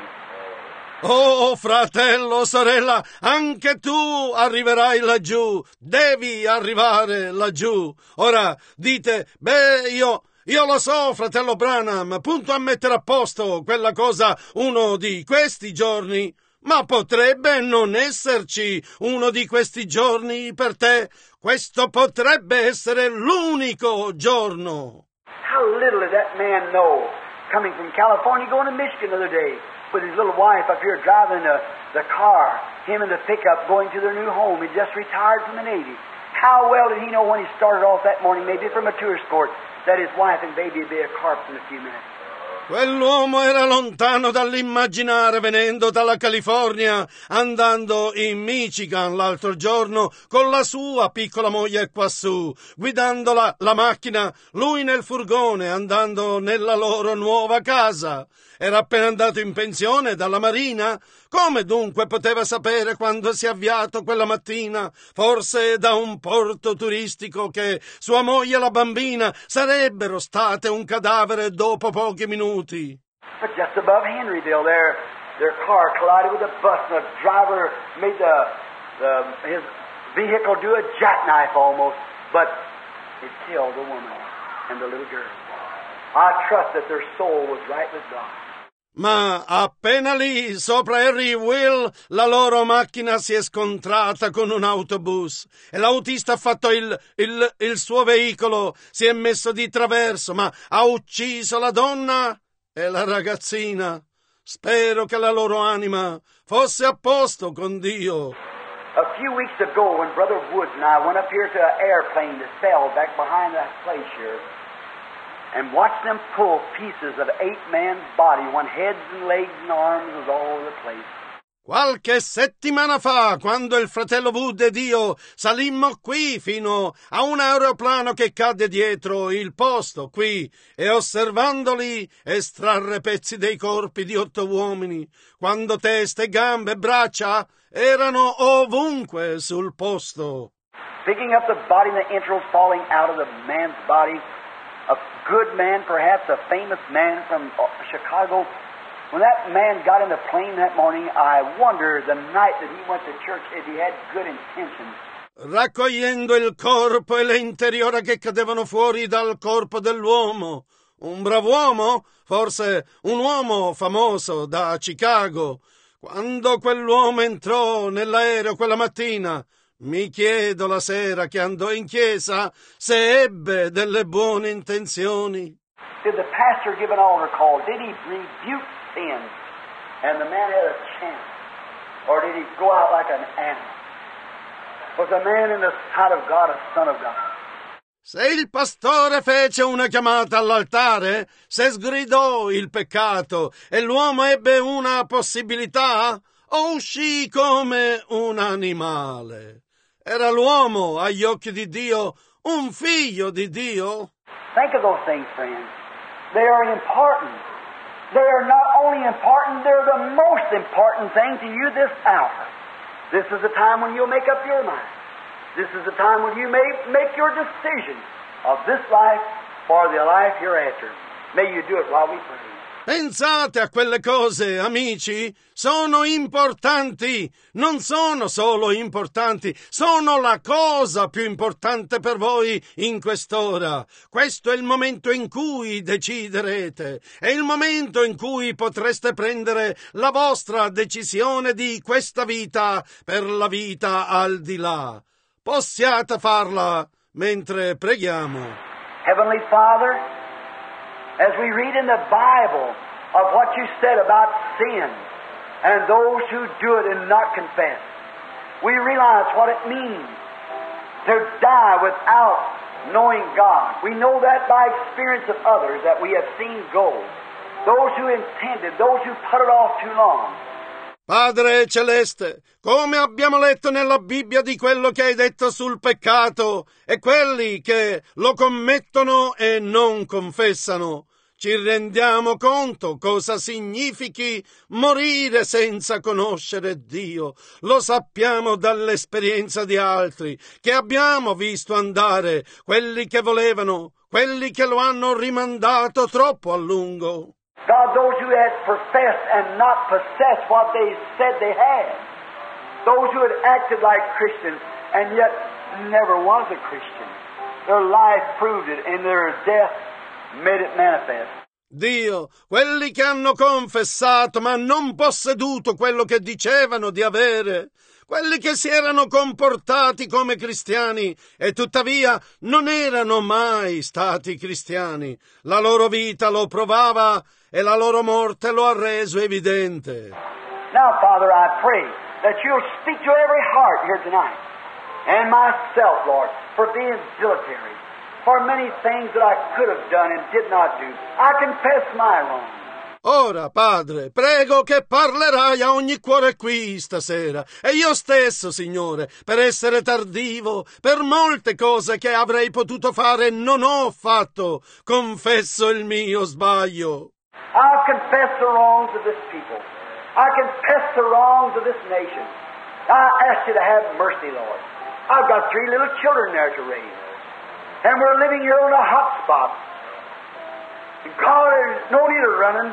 Oh, fratello, sorella, anche tu arriverai laggiù. Devi arrivare laggiù. Ora, dite, beh, io... Io lo so, fratello Branham, punto a mettere a posto quella cosa uno di questi giorni. Ma potrebbe non esserci uno di questi giorni per te. Questo potrebbe essere l'unico giorno. How little did that man know, coming from California, going to Michigan the other day, with his little wife up here driving the, the car, him in the pickup going to their new home. He just retired from the Navy. How well did he know when he started off that morning, maybe from a tourist court, that his wife and baby would be a corpse in a few minutes? Quell'uomo era lontano dall'immaginare, venendo dalla California, andando in Michigan l'altro giorno con la sua piccola moglie quassù, guidando la, la macchina, lui nel furgone, andando nella loro nuova casa. Era appena andato in pensione dalla Marina. Come dunque poteva sapere quando si è avviato quella mattina, forse da un porto turistico, che sua moglie e la bambina sarebbero state un cadavere dopo pochi minuti? But just above Henryville, their their car collided with a bus, and the driver made the, the his vehicle do a jackknife almost, but it killed the woman and the little girl. I trust that their soul was right with God. Ma appena lì, sopra Henryville, la loro macchina si è scontrata con un autobus e l'autista ha fatto il, il, il suo veicolo, si è messo di traverso, ma ha ucciso la donna e la ragazzina. Spero che la loro anima fosse a posto con Dio. A few weeks ago, when Brother Woods and I went up here to an airplane that fell back behind that place here, and watched them pull pieces of eight men's body, when heads and legs and arms was all over the place. Qualche settimana fa, quando il fratello Wood ed io salimmo qui fino a un aeroplano che cadde dietro il posto qui, e osservandoli estrarre pezzi dei corpi di otto uomini, quando teste, gambe e braccia erano ovunque sul posto. Picking up the body and the entrails falling out of the man's body, a good man, perhaps a famous man from Chicago. When that man got in the plane that morning, I wonder the night that he went to church if he had good intentions. Raccogliendo il corpo e le interiora che cadevano fuori dal corpo dell'uomo. Un brav'uomo? Forse un uomo famoso da Chicago. Quando quell'uomo entrò nell'aereo quella mattina, mi chiedo la sera che andò in chiesa se ebbe delle buone intenzioni. Did the pastor give an altar call? Did he rebuke sin? And the man had a chance. Or did he go out like an animal? Was a man in the sight of God a son of God? Se il pastore fece una chiamata all'altare, se sgridò il peccato e l'uomo ebbe una possibilità, o uscì come un animale? Era l'uomo, agli occhi di Dio, un figlio di Dio? Think of those things, friends. They are important. They are not only important, they're the most important thing to you this hour. This is the time when you'll make up your mind. This is the time when you may make your decision of this life for the life hereafter. May you do it while we pray. Pensate a quelle cose, amici, sono importanti, non sono solo importanti, sono la cosa più importante per voi in quest'ora. Questo è il momento in cui deciderete, è il momento in cui potreste prendere la vostra decisione di questa vita per la vita al di là. Possiate farla mentre preghiamo. Heavenly Father, as we read in the Bible of what you said about sin and those who do it and not confess, we realize what it means to die without knowing God. We know that by experience of others that we have seen go. Those who intended, those who put it off too long. Padre Celeste, come abbiamo letto nella Bibbia di quello che hai detto sul peccato e quelli che lo commettono e non confessano, ci rendiamo conto cosa significhi morire senza conoscere Dio. Lo sappiamo dall'esperienza di altri che abbiamo visto andare, quelli che volevano, quelli che lo hanno rimandato troppo a lungo. God, those who had professed and not possessed what they said they had. Those who had acted like Christians and yet never was a Christian. Their life proved it and their death made it manifest. Dio, quelli che hanno confessato ma non posseduto quello che dicevano di avere, quelli che si erano comportati come cristiani e tuttavia non erano mai stati cristiani. La loro vita lo provava e la loro morte lo ha reso evidente. Now, Father, I pray that you'll speak to every heart here tonight, and myself, Lord, for being dilatory, for many things that I could have done and did not do. I confess my wrong. Ora, Padre, prego che parlerai a ogni cuore qui stasera, e io stesso, Signore, per essere tardivo, per molte cose che avrei potuto fare e non ho fatto, confesso il mio sbaglio. I'll confess the wrongs of this people. I confess the wrongs of this nation. I ask you to have mercy, Lord. I've got three little children there to raise, and we're living here on a hot spot. God, there's no need of running.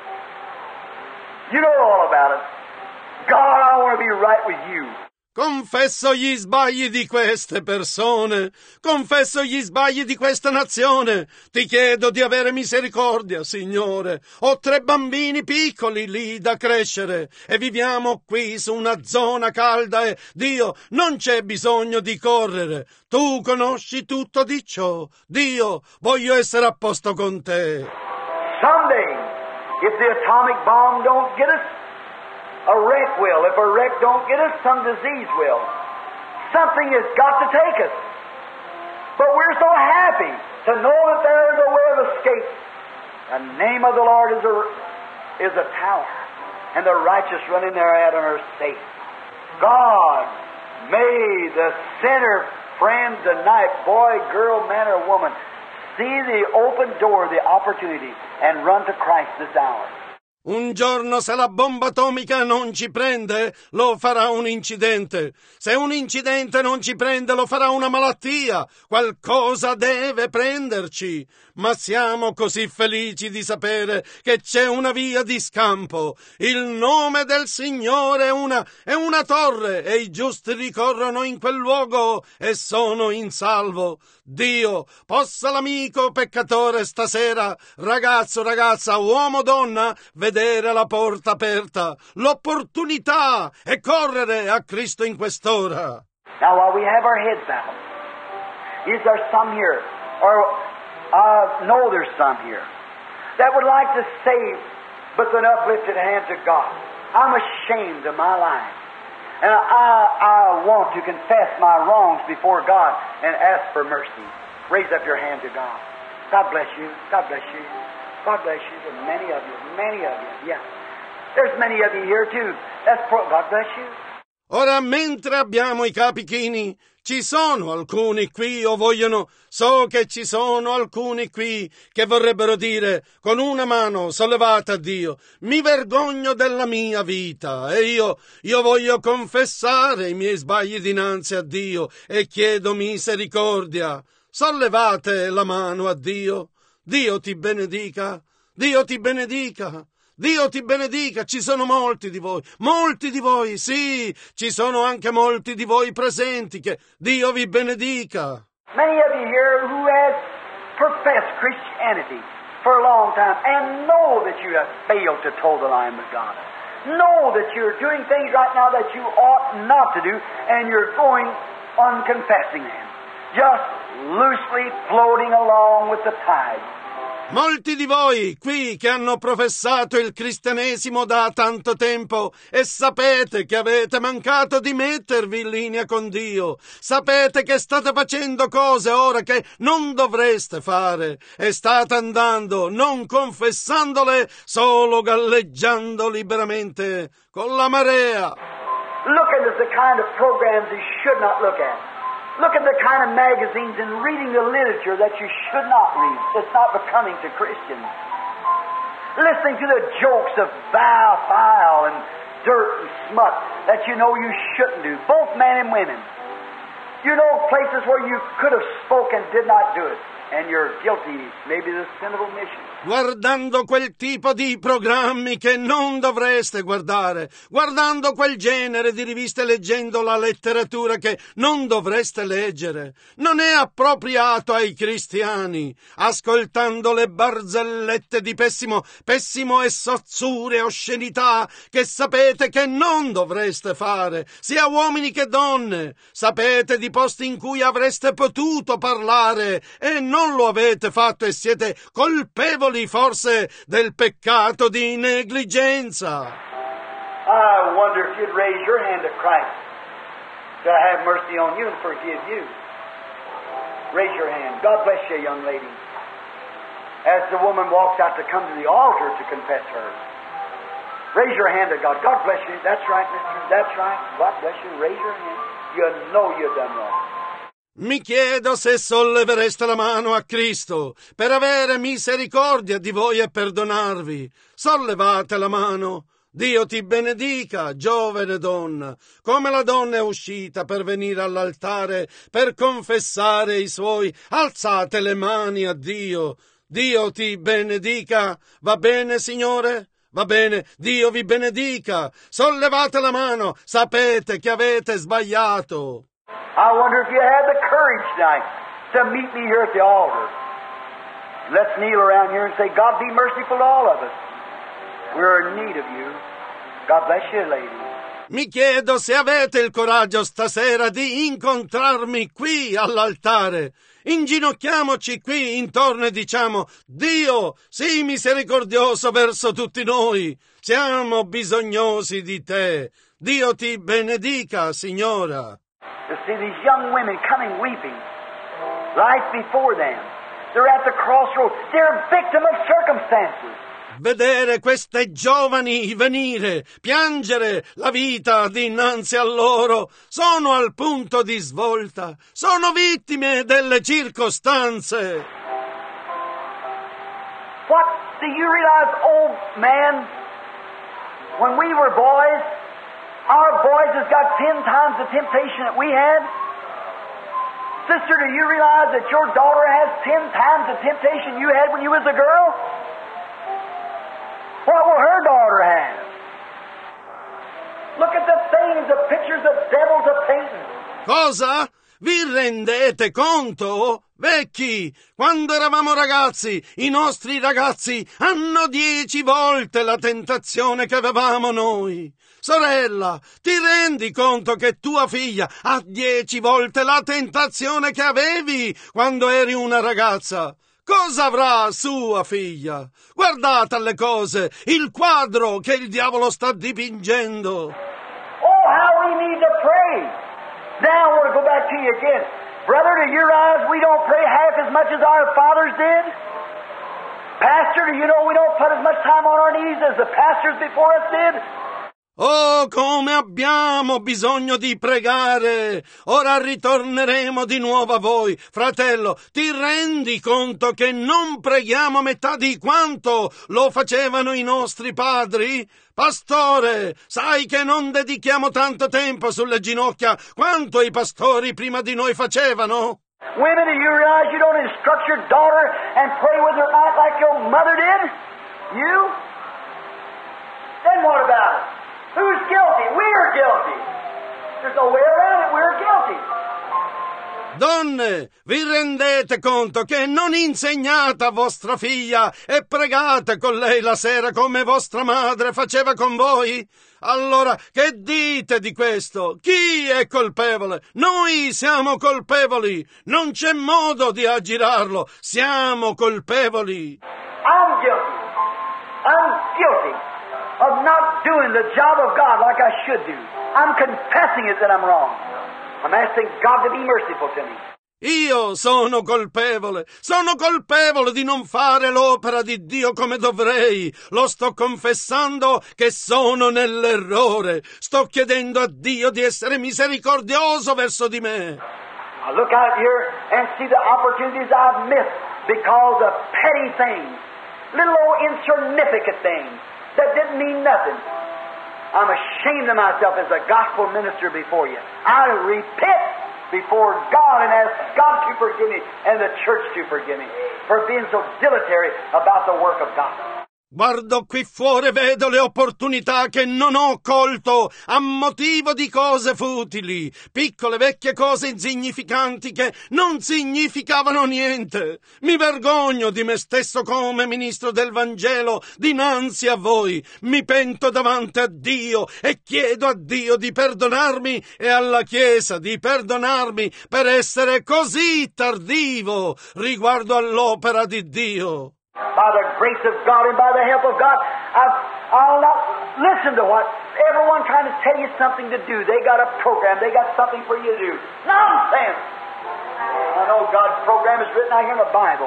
You know all about it. God, I want to be right with you. Confesso gli sbagli di queste persone, confesso gli sbagli di questa nazione. Ti chiedo di avere misericordia, Signore. Ho tre bambini piccoli lì da crescere e viviamo qui su una zona calda e, Dio, non c'è bisogno di correre. Tu conosci tutto di ciò. Dio, voglio essere a posto con te. Someday, if the atomic bomb don't get us, a wreck will. If a wreck don't get us, some disease will. Something has got to take us. But we're so happy to know that there is a way of escape. The name of the Lord is a, is a tower, and the righteous run in thereat and are safe. God, may the sinner friend tonight, boy, girl, man, or woman, see the open door, the opportunity, and run to Christ this hour. Un giorno se la bomba atomica non ci prende, lo farà un incidente. Se un incidente non ci prende, lo farà una malattia. Qualcosa deve prenderci. Ma siamo così felici di sapere che c'è una via di scampo. Il nome del Signore è una, è una torre e i giusti ricorrono in quel luogo e sono in salvo. Dio possa l'amico peccatore stasera, ragazzo, ragazza, uomo, donna, vedere la porta aperta, l'opportunità e correre a Cristo in quest'ora. Now, while we have our heads bowed, is there some here, or uh, no, there's some here, that would like to say with an uplifted hand to God, I'm ashamed of my life, and I, I want to confess my wrongs before God and ask for mercy. Raise up your hand to God. God bless you. God bless you. God bless you. There's many of you. Many of you. Yeah. There's many of you here too. That's pro- God bless you. Ora, mentre abbiamo i capi chini, ci sono alcuni qui o vogliono, so che ci sono alcuni qui che vorrebbero dire con una mano sollevata a Dio, mi vergogno della mia vita e io, io voglio confessare i miei sbagli dinanzi a Dio e chiedo misericordia. Sollevate la mano a Dio. Dio ti benedica. Dio ti benedica. Dio ti benedica, ci sono molti di voi, molti di voi, sì, ci sono anche molti di voi presenti, che Dio vi benedica. Many of you here who has professed Christianity for a long time and know that you have failed to toe the line with God. Know that you're doing things right now that you ought not to do and you're going on confessing them. Just loosely floating along with the tide. Molti di voi qui che hanno professato il cristianesimo da tanto tempo e sapete che avete mancato di mettervi in linea con Dio, sapete che state facendo cose ora che non dovreste fare e state andando non confessandole, solo galleggiando liberamente con la marea. Looking at the kind of programs you should not look at. Look at the kind of magazines and reading the literature that you should not read. It's not becoming to Christians. Listening to the jokes of vile, file, and dirt and smut that you know you shouldn't do, both men and women. You know places where you could have spoken, did not do it, and you're guilty, maybe the sin of omission. Guardando quel tipo di programmi che non dovreste guardare, guardando quel genere di riviste, leggendo la letteratura che non dovreste leggere. Non è appropriato ai cristiani, ascoltando le barzellette di pessimo, pessimo e sozzure e oscenità che sapete che non dovreste fare, sia uomini che donne. Sapete di posti in cui avreste potuto parlare e non lo avete fatto e siete colpevoli forse del peccato di negligenza. I wonder if you'd raise your hand to Christ to have mercy on you and forgive you. Raise your hand. God bless you, young lady. As the woman walks out to come to the altar to confess her, raise your hand to God. God bless you. That's right, mister. That's right. God bless you. Raise your hand. You know you've done wrong. Mi chiedo se sollevereste la mano a Cristo per avere misericordia di voi e perdonarvi. Sollevate la mano. Dio ti benedica, giovane donna, come la donna è uscita per venire all'altare per confessare i suoi. Alzate le mani a Dio. Dio ti benedica. Va bene, Signore? Va bene, Dio vi benedica. Sollevate la mano. Sapete che avete sbagliato. I wonder if you had the courage tonight to meet me here at the altar. Let's kneel around here and say, God be merciful to all of us. We're in need of you. God bless you, lady. Mi chiedo se avete il coraggio stasera di incontrarmi qui all'altare. Inginocchiamoci qui intorno e diciamo, Dio, sii misericordioso verso tutti noi. Siamo bisognosi di te. Dio ti benedica, signora. To see these young women coming weeping, life before them. They're at the crossroads. They're a victim of circumstances. Vedere queste giovani venire, piangere la vita dinanzi a loro, sono al punto di svolta, sono vittime delle circostanze. What do you realize, old man, when we were boys, our boys has got ten times the temptation that we had. Sister, do you realize that your daughter has ten times the temptation you had when you was a girl? What will her daughter have? Look at the things, the pictures the devils are painting. Cosa? Vi rendete conto? Vecchi, quando eravamo ragazzi, i nostri ragazzi hanno dieci volte la tentazione che avevamo noi. Sorella, ti rendi conto che tua figlia ha dieci volte la tentazione che avevi quando eri una ragazza? Cosa avrà sua figlia? Guardate alle cose, il quadro che il diavolo sta dipingendo. Oh, how we need to pray. Now I want to go back to you again. Brother, do you realize we don't pray half as much as our fathers did? Pastor, do you know we don't put as much time on our knees as the pastors before us did? Oh, come abbiamo bisogno di pregare! Ora ritorneremo di nuovo a voi. Fratello, ti rendi conto che non preghiamo metà di quanto lo facevano i nostri padri? Pastore, sai che non dedichiamo tanto tempo sulle ginocchia quanto i pastori prima di noi facevano? Women, do you realize you don't instruct your daughter and pray with her mouth like your mother did? You? Then what about it? Who's guilty? We're guilty. There's no way around it. We're guilty. Donne, vi rendete conto che non insegnate a vostra figlia e pregate con lei la sera come vostra madre faceva con voi? Allora, che dite di questo? Chi è colpevole? Noi siamo colpevoli. Non c'è modo di aggirarlo. Siamo colpevoli. I'm guilty. I'm guilty of not doing the job of God like I should do. I'm confessing it that I'm wrong. I'm asking God to be merciful to me. Io sono colpevole, sono colpevole di non fare l'opera di Dio come dovrei. Lo sto confessando che sono nell'errore. Sto chiedendo a Dio di essere misericordioso verso di me. I look out here and see the opportunities I've missed because of petty things, little old insignificant things that didn't mean nothing. I'm ashamed of myself as a gospel minister before you. I repent before God and ask God to forgive me and the church to forgive me for being so dilatory about the work of God. Guardo qui fuori e vedo le opportunità che non ho colto a motivo di cose futili, piccole vecchie cose insignificanti che non significavano niente. Mi vergogno di me stesso come ministro del Vangelo dinanzi a voi. Mi pento davanti a Dio e chiedo a Dio di perdonarmi e alla Chiesa di perdonarmi per essere così tardivo riguardo all'opera di Dio. By the grace of God and by the help of God, I've, I'll not listen to what everyone trying to tell you something to do. They got a program. They got something for you to do. Nonsense! I know God's program is written out here in the Bible.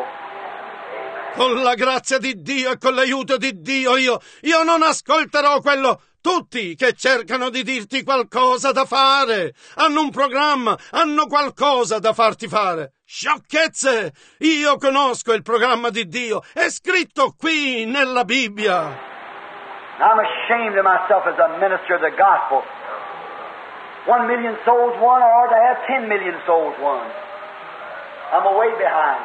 Con la grazia di Dio e con l'aiuto di Dio io, io non ascolterò quello. Tutti che cercano di dirti qualcosa da fare, hanno un programma, hanno qualcosa da farti fare. Sciocchezze! Io conosco il programma di Dio, è scritto qui nella Bibbia. I'm ashamed of myself as a minister of the gospel. One million souls won or to have ten million souls won. I'm way behind.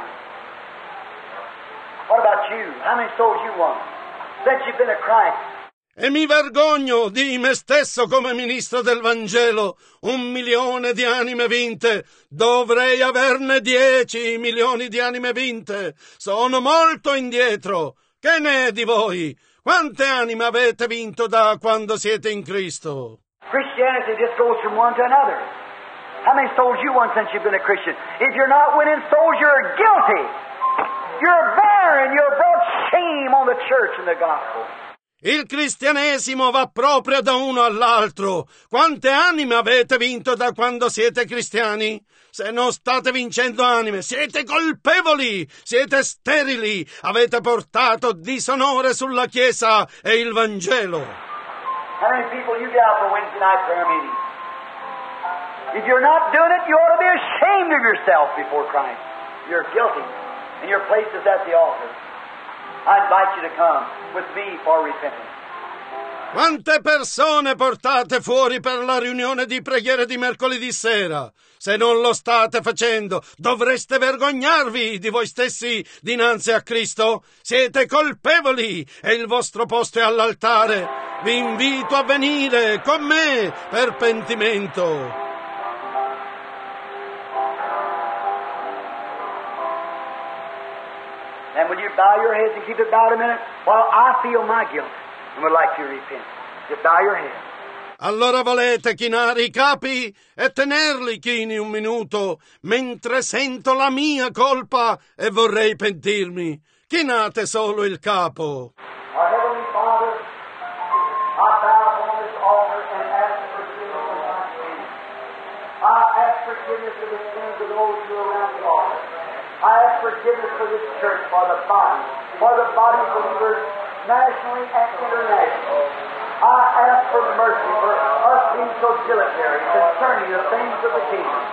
What about you? How many souls you won? Since you've been a Christ. E mi vergogno di me stesso come ministro del Vangelo. Un milione di anime vinte. Dovrei averne dieci milioni di anime vinte. Sono molto indietro. Che ne è di voi? Quante anime avete vinto da quando siete in Cristo? Christianity just goes from one to another. How many souls you won since you've been a Christian? If you're not winning souls, you're guilty. You're barren. You're brought shame on the church and the gospel. Il cristianesimo va proprio da uno all'altro. Quante anime avete vinto da quando siete cristiani? Se non state vincendo anime, siete colpevoli, siete sterili, avete portato disonore sulla Chiesa e il Vangelo. How many people you get out for Wednesday night prayer meeting? If you're not doing it, you ought to be ashamed of yourself before Christ. You're guilty, and your place is at the altar. I invite you to come with me for repentance. Quante persone portate fuori per la riunione di preghiera di mercoledì sera? Se non lo state facendo, dovreste vergognarvi di voi stessi dinanzi a Cristo. Siete colpevoli e il vostro posto è all'altare. Vi invito a venire con me per pentimento. And will you bow your heads and keep it bowed a minute while I feel my guilt and would like you to repent? Just bow your head. Allora volete chinare i capi e tenerli chini un minuto, mentre sento la mia colpa e vorrei pentirmi. Chinate solo il capo. Our Heavenly Father, I bow upon this altar and ask forgiveness of my sins. I ask forgiveness of the sins of those who are around the altar. I ask forgiveness for this church, for the body, for the body of believers nationally and internationally. I ask for mercy for us being so dilatory concerning the things of the kingdom.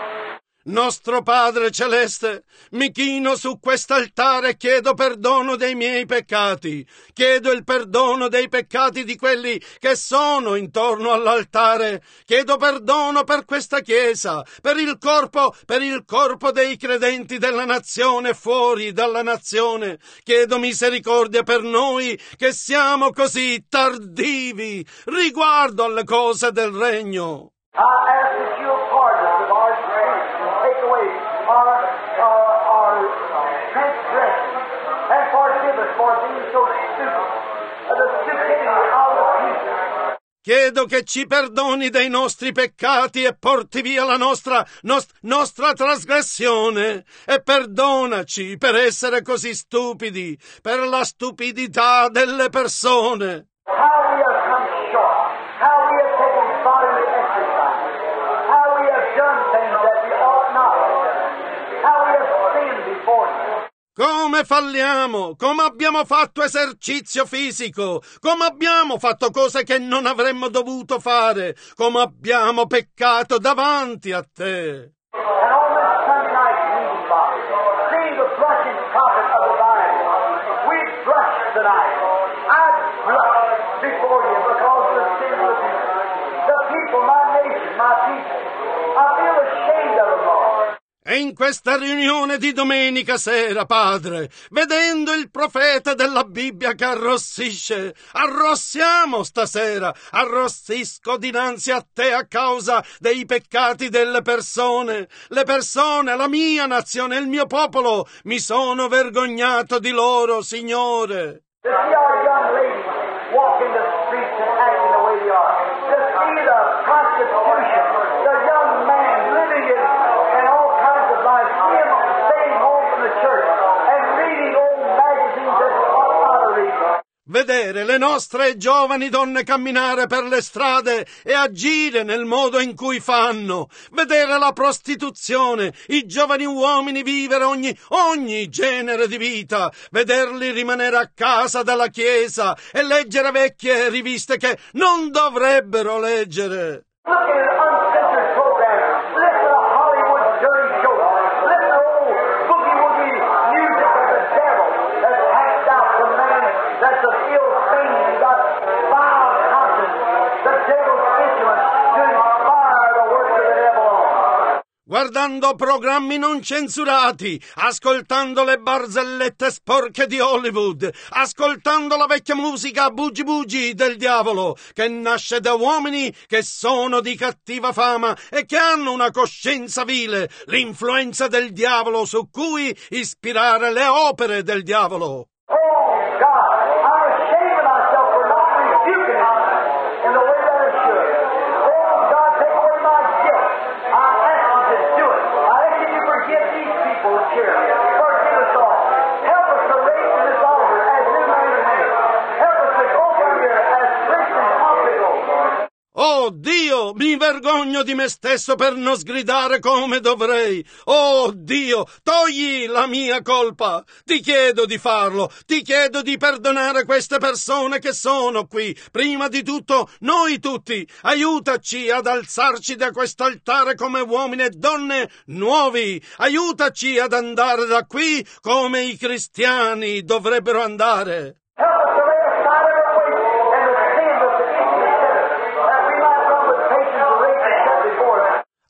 Nostro Padre Celeste, mi chino su quest'altare e chiedo perdono dei miei peccati. Chiedo il perdono dei peccati di quelli che sono intorno all'altare. Chiedo perdono per questa Chiesa, per il corpo, per il corpo dei credenti della nazione fuori dalla nazione. Chiedo misericordia per noi che siamo così tardivi riguardo alle cose del regno. I ask that you pardon us of our sins and take away our, our, our transgressions and forgive us for being so stupid, of the stupidity of the people. Chiedo che ci perdoni dei nostri peccati e porti via la nostra, nost- nostra trasgressione e perdonaci per essere così stupidi, per la stupidità delle persone. How we have come short, how we have taken bodily exercise, how we have done things that we ought not have done, how we have sinned before you. Come falliamo, come abbiamo fatto esercizio fisico, come abbiamo fatto cose che non avremmo dovuto fare, come abbiamo peccato davanti a te. And on this Sunday night meeting box, seeing the blushing prophet of the Bible, we blush tonight. I blush before you because of the sin of the people. The people, my nation, my people. I feel ashamed of them all. E in questa riunione di domenica sera, Padre, vedendo il profeta della Bibbia che arrossisce, arrossiamo stasera, arrossisco dinanzi a te a causa dei peccati delle persone. Le persone, la mia nazione, il mio popolo, mi sono vergognato di loro, Signore. To see our young ladies walking the streets and acting the way they are. To see the prostitution, the young man living in, in all kinds of life, see him staying home from the church and reading old magazines that he ought not to read. Vedere le nostre giovani donne camminare per le strade e agire nel modo in cui fanno, vedere la prostituzione, i giovani uomini vivere ogni, ogni genere di vita, vederli rimanere a casa dalla chiesa e leggere vecchie riviste che non dovrebbero leggere. Look at an uncensored program. Listen to Hollywood dirty jokes. Listen to old boogie-woogie music of the devil that's hacked out from man that's of ill thing and got vile conscience. The devil's influence to inspire the works of the devil on. Guardando programmi non censurati, ascoltando le barzellette sporche di Hollywood, ascoltando la vecchia musica bugi bugi del diavolo, che nasce da uomini che sono di cattiva fama e che hanno una coscienza vile, l'influenza del diavolo su cui ispirare le opere del diavolo. Oh God, I'm ashamed of myself for not rebuking it in the way that I should. Oh God, take away my guilt. I ask you to do it. I ask you to forgive these people here. Forgive us all. Help us to raise to this altar as new man and women. Help us to go from here as Christians ought to go. Oh Dio, mi vergogno di me stesso per non sgridare come dovrei. Oh Dio, togli la mia colpa. Ti chiedo di farlo, ti chiedo di perdonare queste persone che sono qui. Prima di tutto, noi tutti, aiutaci ad alzarci da quest'altare come uomini e donne nuovi. Aiutaci ad andare da qui come i cristiani dovrebbero andare. Help us to lay aside every weight and the sin that's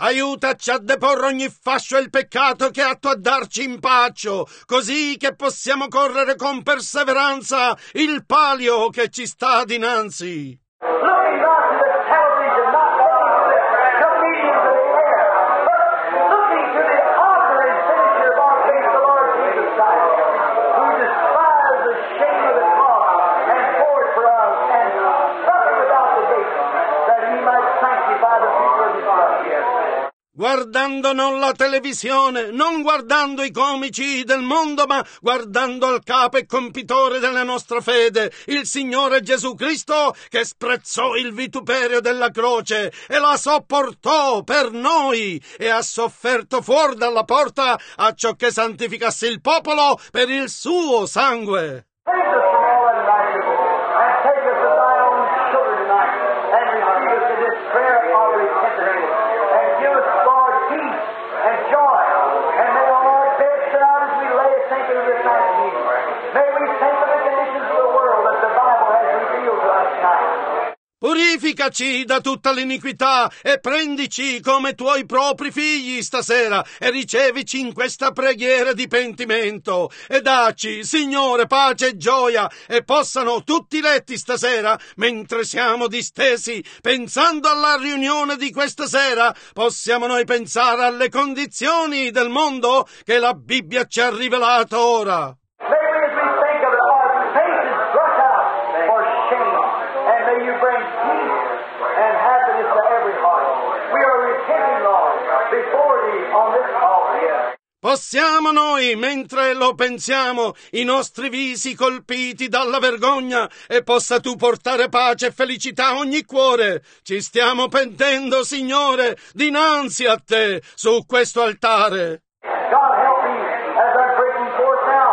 aiutaci a deporre ogni fascio e il peccato che è atto a darci impaccio, così che possiamo correre con perseveranza il palio che ci sta dinanzi. Looking not to the television, not looking to the comedians of the air, but looking to the author and finisher of our faith, the Lord Jesus Christ, who despised the shame of the cross and bore it for us and suffered without the gate, that he might sanctify the people of his blood. Guardando non la televisione, non guardando i comici del mondo, ma guardando al capo e compitore della nostra fede, il Signore Gesù Cristo, che sprezzò il vituperio della croce e la sopportò per noi e ha sofferto fuori dalla porta acciò che santificasse il popolo per il suo sangue. Save us from all unrighteousness, and take us as thy own children tonight, and receive us in this prayer of repentance, and give us, Lord, peace and joy, and may on our beds tonight as we lay thinking of this night's meeting, may we think of the conditions of the world that the Bible has revealed to us tonight. Purificaci da tutta l'iniquità e prendici come tuoi propri figli stasera e ricevici in questa preghiera di pentimento e dacci, Signore, pace e gioia e possano tutti letti stasera, mentre siamo distesi pensando alla riunione di questa sera, possiamo noi pensare alle condizioni del mondo che la Bibbia ci ha rivelato ora. May we, as we think of it, our faces thrust out for shame, and may you bring peace and happiness to every heart. We are repenting, Lord, before thee on this altar. Possiamo noi, mentre lo pensiamo, i nostri visi colpiti dalla vergogna e possa tu portare pace e felicità a ogni cuore. Ci stiamo pentendo, Signore, dinanzi a te, su questo altare. God help me as I'm breaking forth now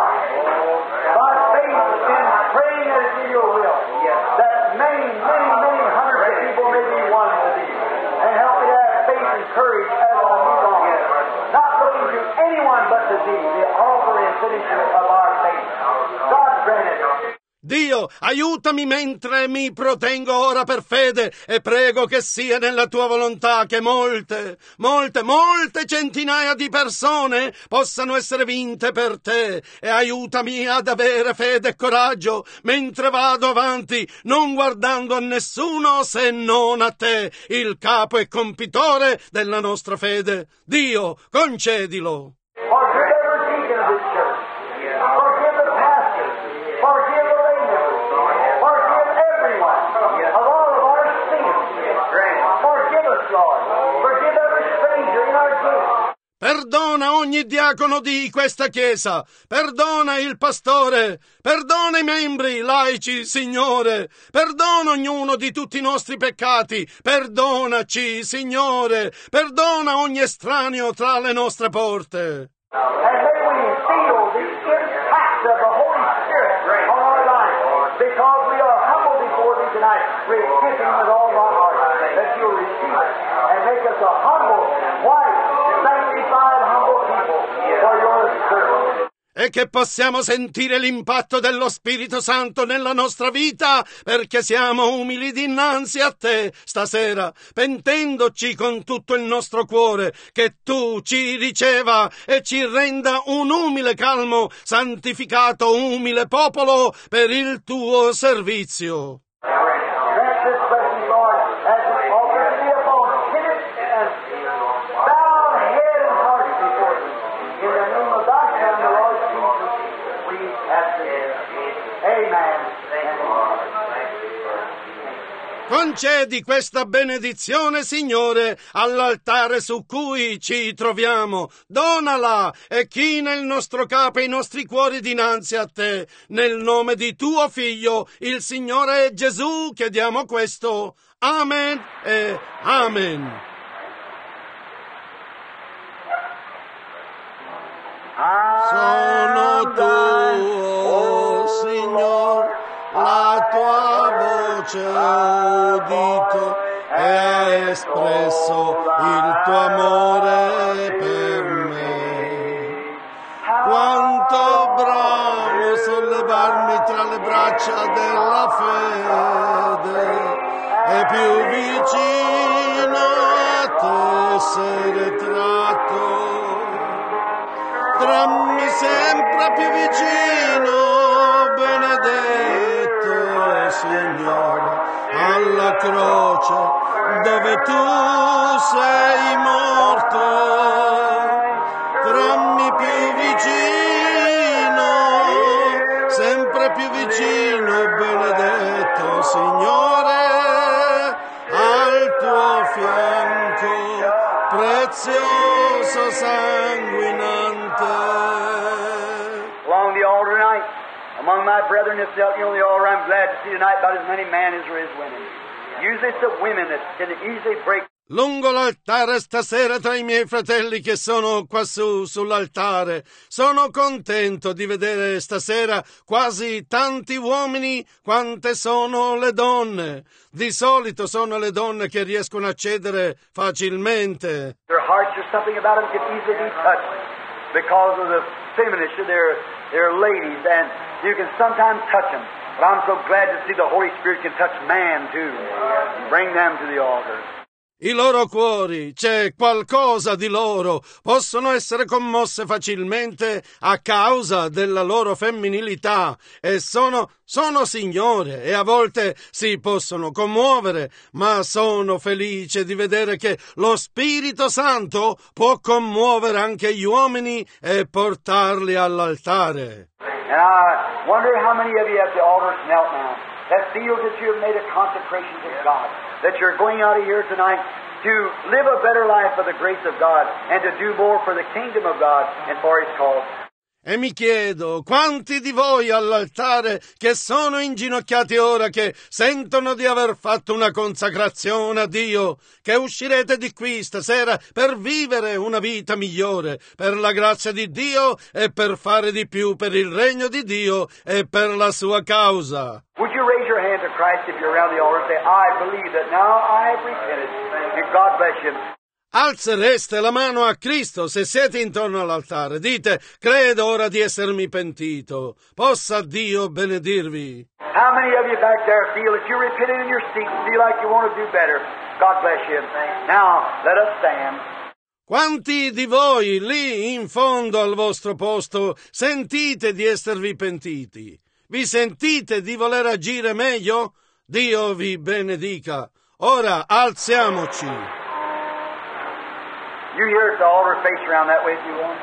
by faith in praying as in your will, that many, many, many hundreds of people may be one to thee, and help me to have faith and courage as I move on, not looking to anyone but to thee, the author and finisher of our faith. God grant it. Dio, aiutami mentre mi protengo ora per fede e prego che sia nella tua volontà che molte, molte, molte centinaia di persone possano essere vinte per te e aiutami ad avere fede e coraggio mentre vado avanti, non guardando a nessuno se non a te, il capo e compitore della nostra fede. Dio, concedilo. Forgive every deacon of this church. Forgive the pastor. Forgive the lay members. Forgive everyone of all of our sins. Forgive us, Lord. Forgive every stranger in our gates. Perdona ogni diacono di questa chiesa, perdona il pastore, perdona i membri laici, Signore, perdona ognuno di tutti i nostri peccati, perdonaci, Signore, perdona ogni estraneo tra le nostre porte. And may we feel the impact of the Holy Spirit on our life, because we are humble before thee tonight, repenting with all of our heart that you'll receive us and make us a humble, white, sanctified, humble people for your service. E che possiamo sentire l'impatto dello Spirito Santo nella nostra vita, perché siamo umili dinanzi a te stasera, pentendoci con tutto il nostro cuore, che tu ci riceva e ci renda un umile, calmo, santificato, umile popolo per il tuo servizio. Grant this blessing, Lord, as we offer to thee upon timid and bowed head and heart before thee. In the name of thy Son, the Lord Jesus, we ask it. Amen. Concedi questa benedizione, Signore, all'altare su cui ci troviamo. Donala e china il nostro capo e i nostri cuori dinanzi a te. Nel nome di tuo Figlio, il Signore Gesù, chiediamo questo. Amen e amen. Sono tuo, Signore, la tua voce ho udito e hai espresso il tuo amore per me. Quanto bravo sollevarmi tra le braccia della fede e più vicino a te. essere tratto. Trammi sempre più vicino, benedetto Signore, alla croce dove tu sei morto. Trammi più vicino, sempre più vicino, benedetto Signore, al tuo fianco, prezioso sanguinante. Along the altar tonight, among my brethren that sit here on the altar, I'm glad to see tonight about as many men as there is women. Usually it's the women that can easily break. Lungo l'altare stasera tra i miei fratelli che sono quassù sull'altare, sono contento di vedere stasera quasi tanti uomini quante sono le donne. Di solito sono le donne che riescono a cedere facilmente. Their hearts or something about them can easily be touched because of the femininity. They're, they're ladies and you can sometimes touch them. But I'm so glad to see the Holy Spirit can touch man too and bring them to the altar. I loro cuori, c'è qualcosa di loro, possono essere commosse facilmente a causa della loro femminilità e sono, sono signore e a volte si possono commuovere, ma sono felice di vedere che lo Spirito Santo può commuovere anche gli uomini e portarli all'altare. And I wonder how many of you at the altar knelt now that feels that you have made a consecration to God, that you're going out of here tonight to live a better life for the grace of God and to do more for the kingdom of God and for His cause. E mi chiedo, quanti di voi all'altare che sono inginocchiati ora, che sentono di aver fatto una consacrazione a Dio, che uscirete di qui stasera per vivere una vita migliore, per la grazia di Dio e per fare di più per il regno di Dio e per la sua causa. Would you raise your hand to Christ if you're around the altar and say, I believe that now I have repented, and God bless you. Alzereste la mano a Cristo se siete intorno all'altare. Dite, credo ora di essermi pentito. Possa Dio benedirvi. How many of you back there feel that you repented in your seat and feel like you want to do better? God bless you. Now, let us stand. Quanti di voi lì in fondo al vostro posto sentite di esservi pentiti? Vi sentite di voler agire meglio? Dio vi benedica. Ora alziamoci. You here at the altar, face around that way if you want.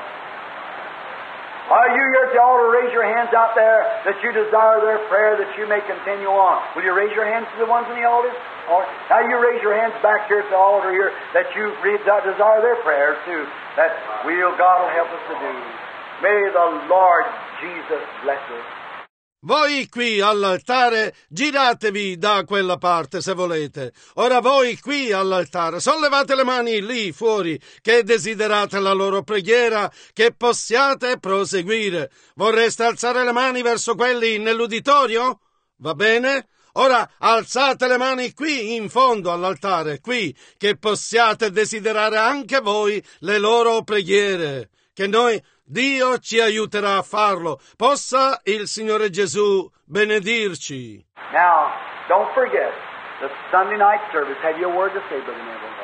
Are you here at the altar, raise your hands out there that you desire their prayer that you may continue on. Will you raise your hands to the ones in the altar? Or now you raise your hands back here at the altar here that you desire their prayers too, that will God will help us to do. May the Lord Jesus bless us. Voi qui all'altare, giratevi da quella parte se volete. Ora voi qui all'altare, sollevate le mani lì fuori, che desiderate la loro preghiera, che possiate proseguire. Vorreste alzare le mani verso quelli nell'uditorio? Va bene? Ora alzate le mani qui in fondo all'altare, qui, che possiate desiderare anche voi le loro preghiere. Che noi, Dio ci aiuterà a farlo. Possa il Signore Gesù benedirci. Now, don't forget, the Sunday night service. Have you a word to say, Brother Neville?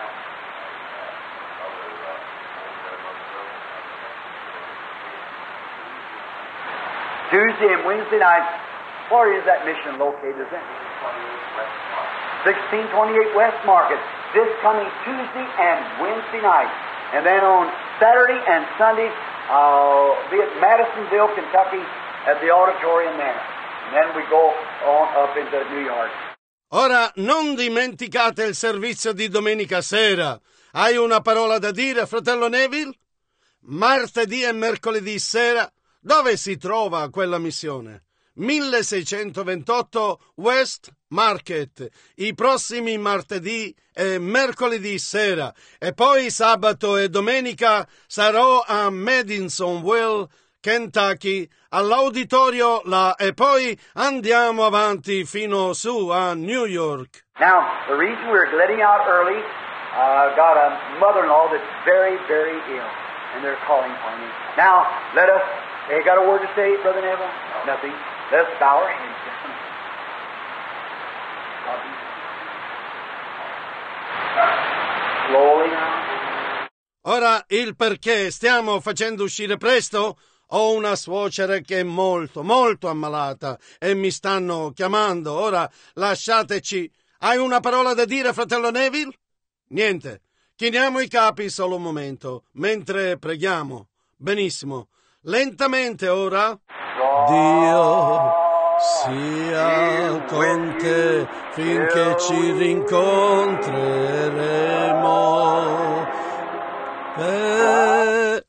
Tuesday and Wednesday night. Where is that mission located? Is that sixteen twenty-eight West Market. This coming Tuesday and Wednesday night. And then on Saturday and Sunday, I'll be at Madisonville, Kentucky, at the auditorium there. And then we go on up into New York. Ora non dimenticate il servizio di domenica sera. Hai una parola da dire, fratello Neville? Martedì e mercoledì sera, dove si trova quella missione? milleseicentoventotto West Market, i prossimi martedì e mercoledì sera, e poi sabato e domenica sarò a Madisonville, Kentucky, all'auditorio là, e poi andiamo avanti fino su a New York. Now, the reason we're letting out early, I've uh, got a mother-in-law that's very, very ill, and they're calling for me. Now, let us, you got a word to say, Brother Neville? Nothing. Let's bow our heads. Ora il perché stiamo facendo uscire presto? Ho una suocera che è molto, molto ammalata e mi stanno chiamando. Ora lasciateci. Hai una parola da dire, fratello Neville? Niente. Chiniamo i capi solo un momento, mentre preghiamo. Benissimo. Lentamente ora. Dio sia con te finché ci rincontreremo. Per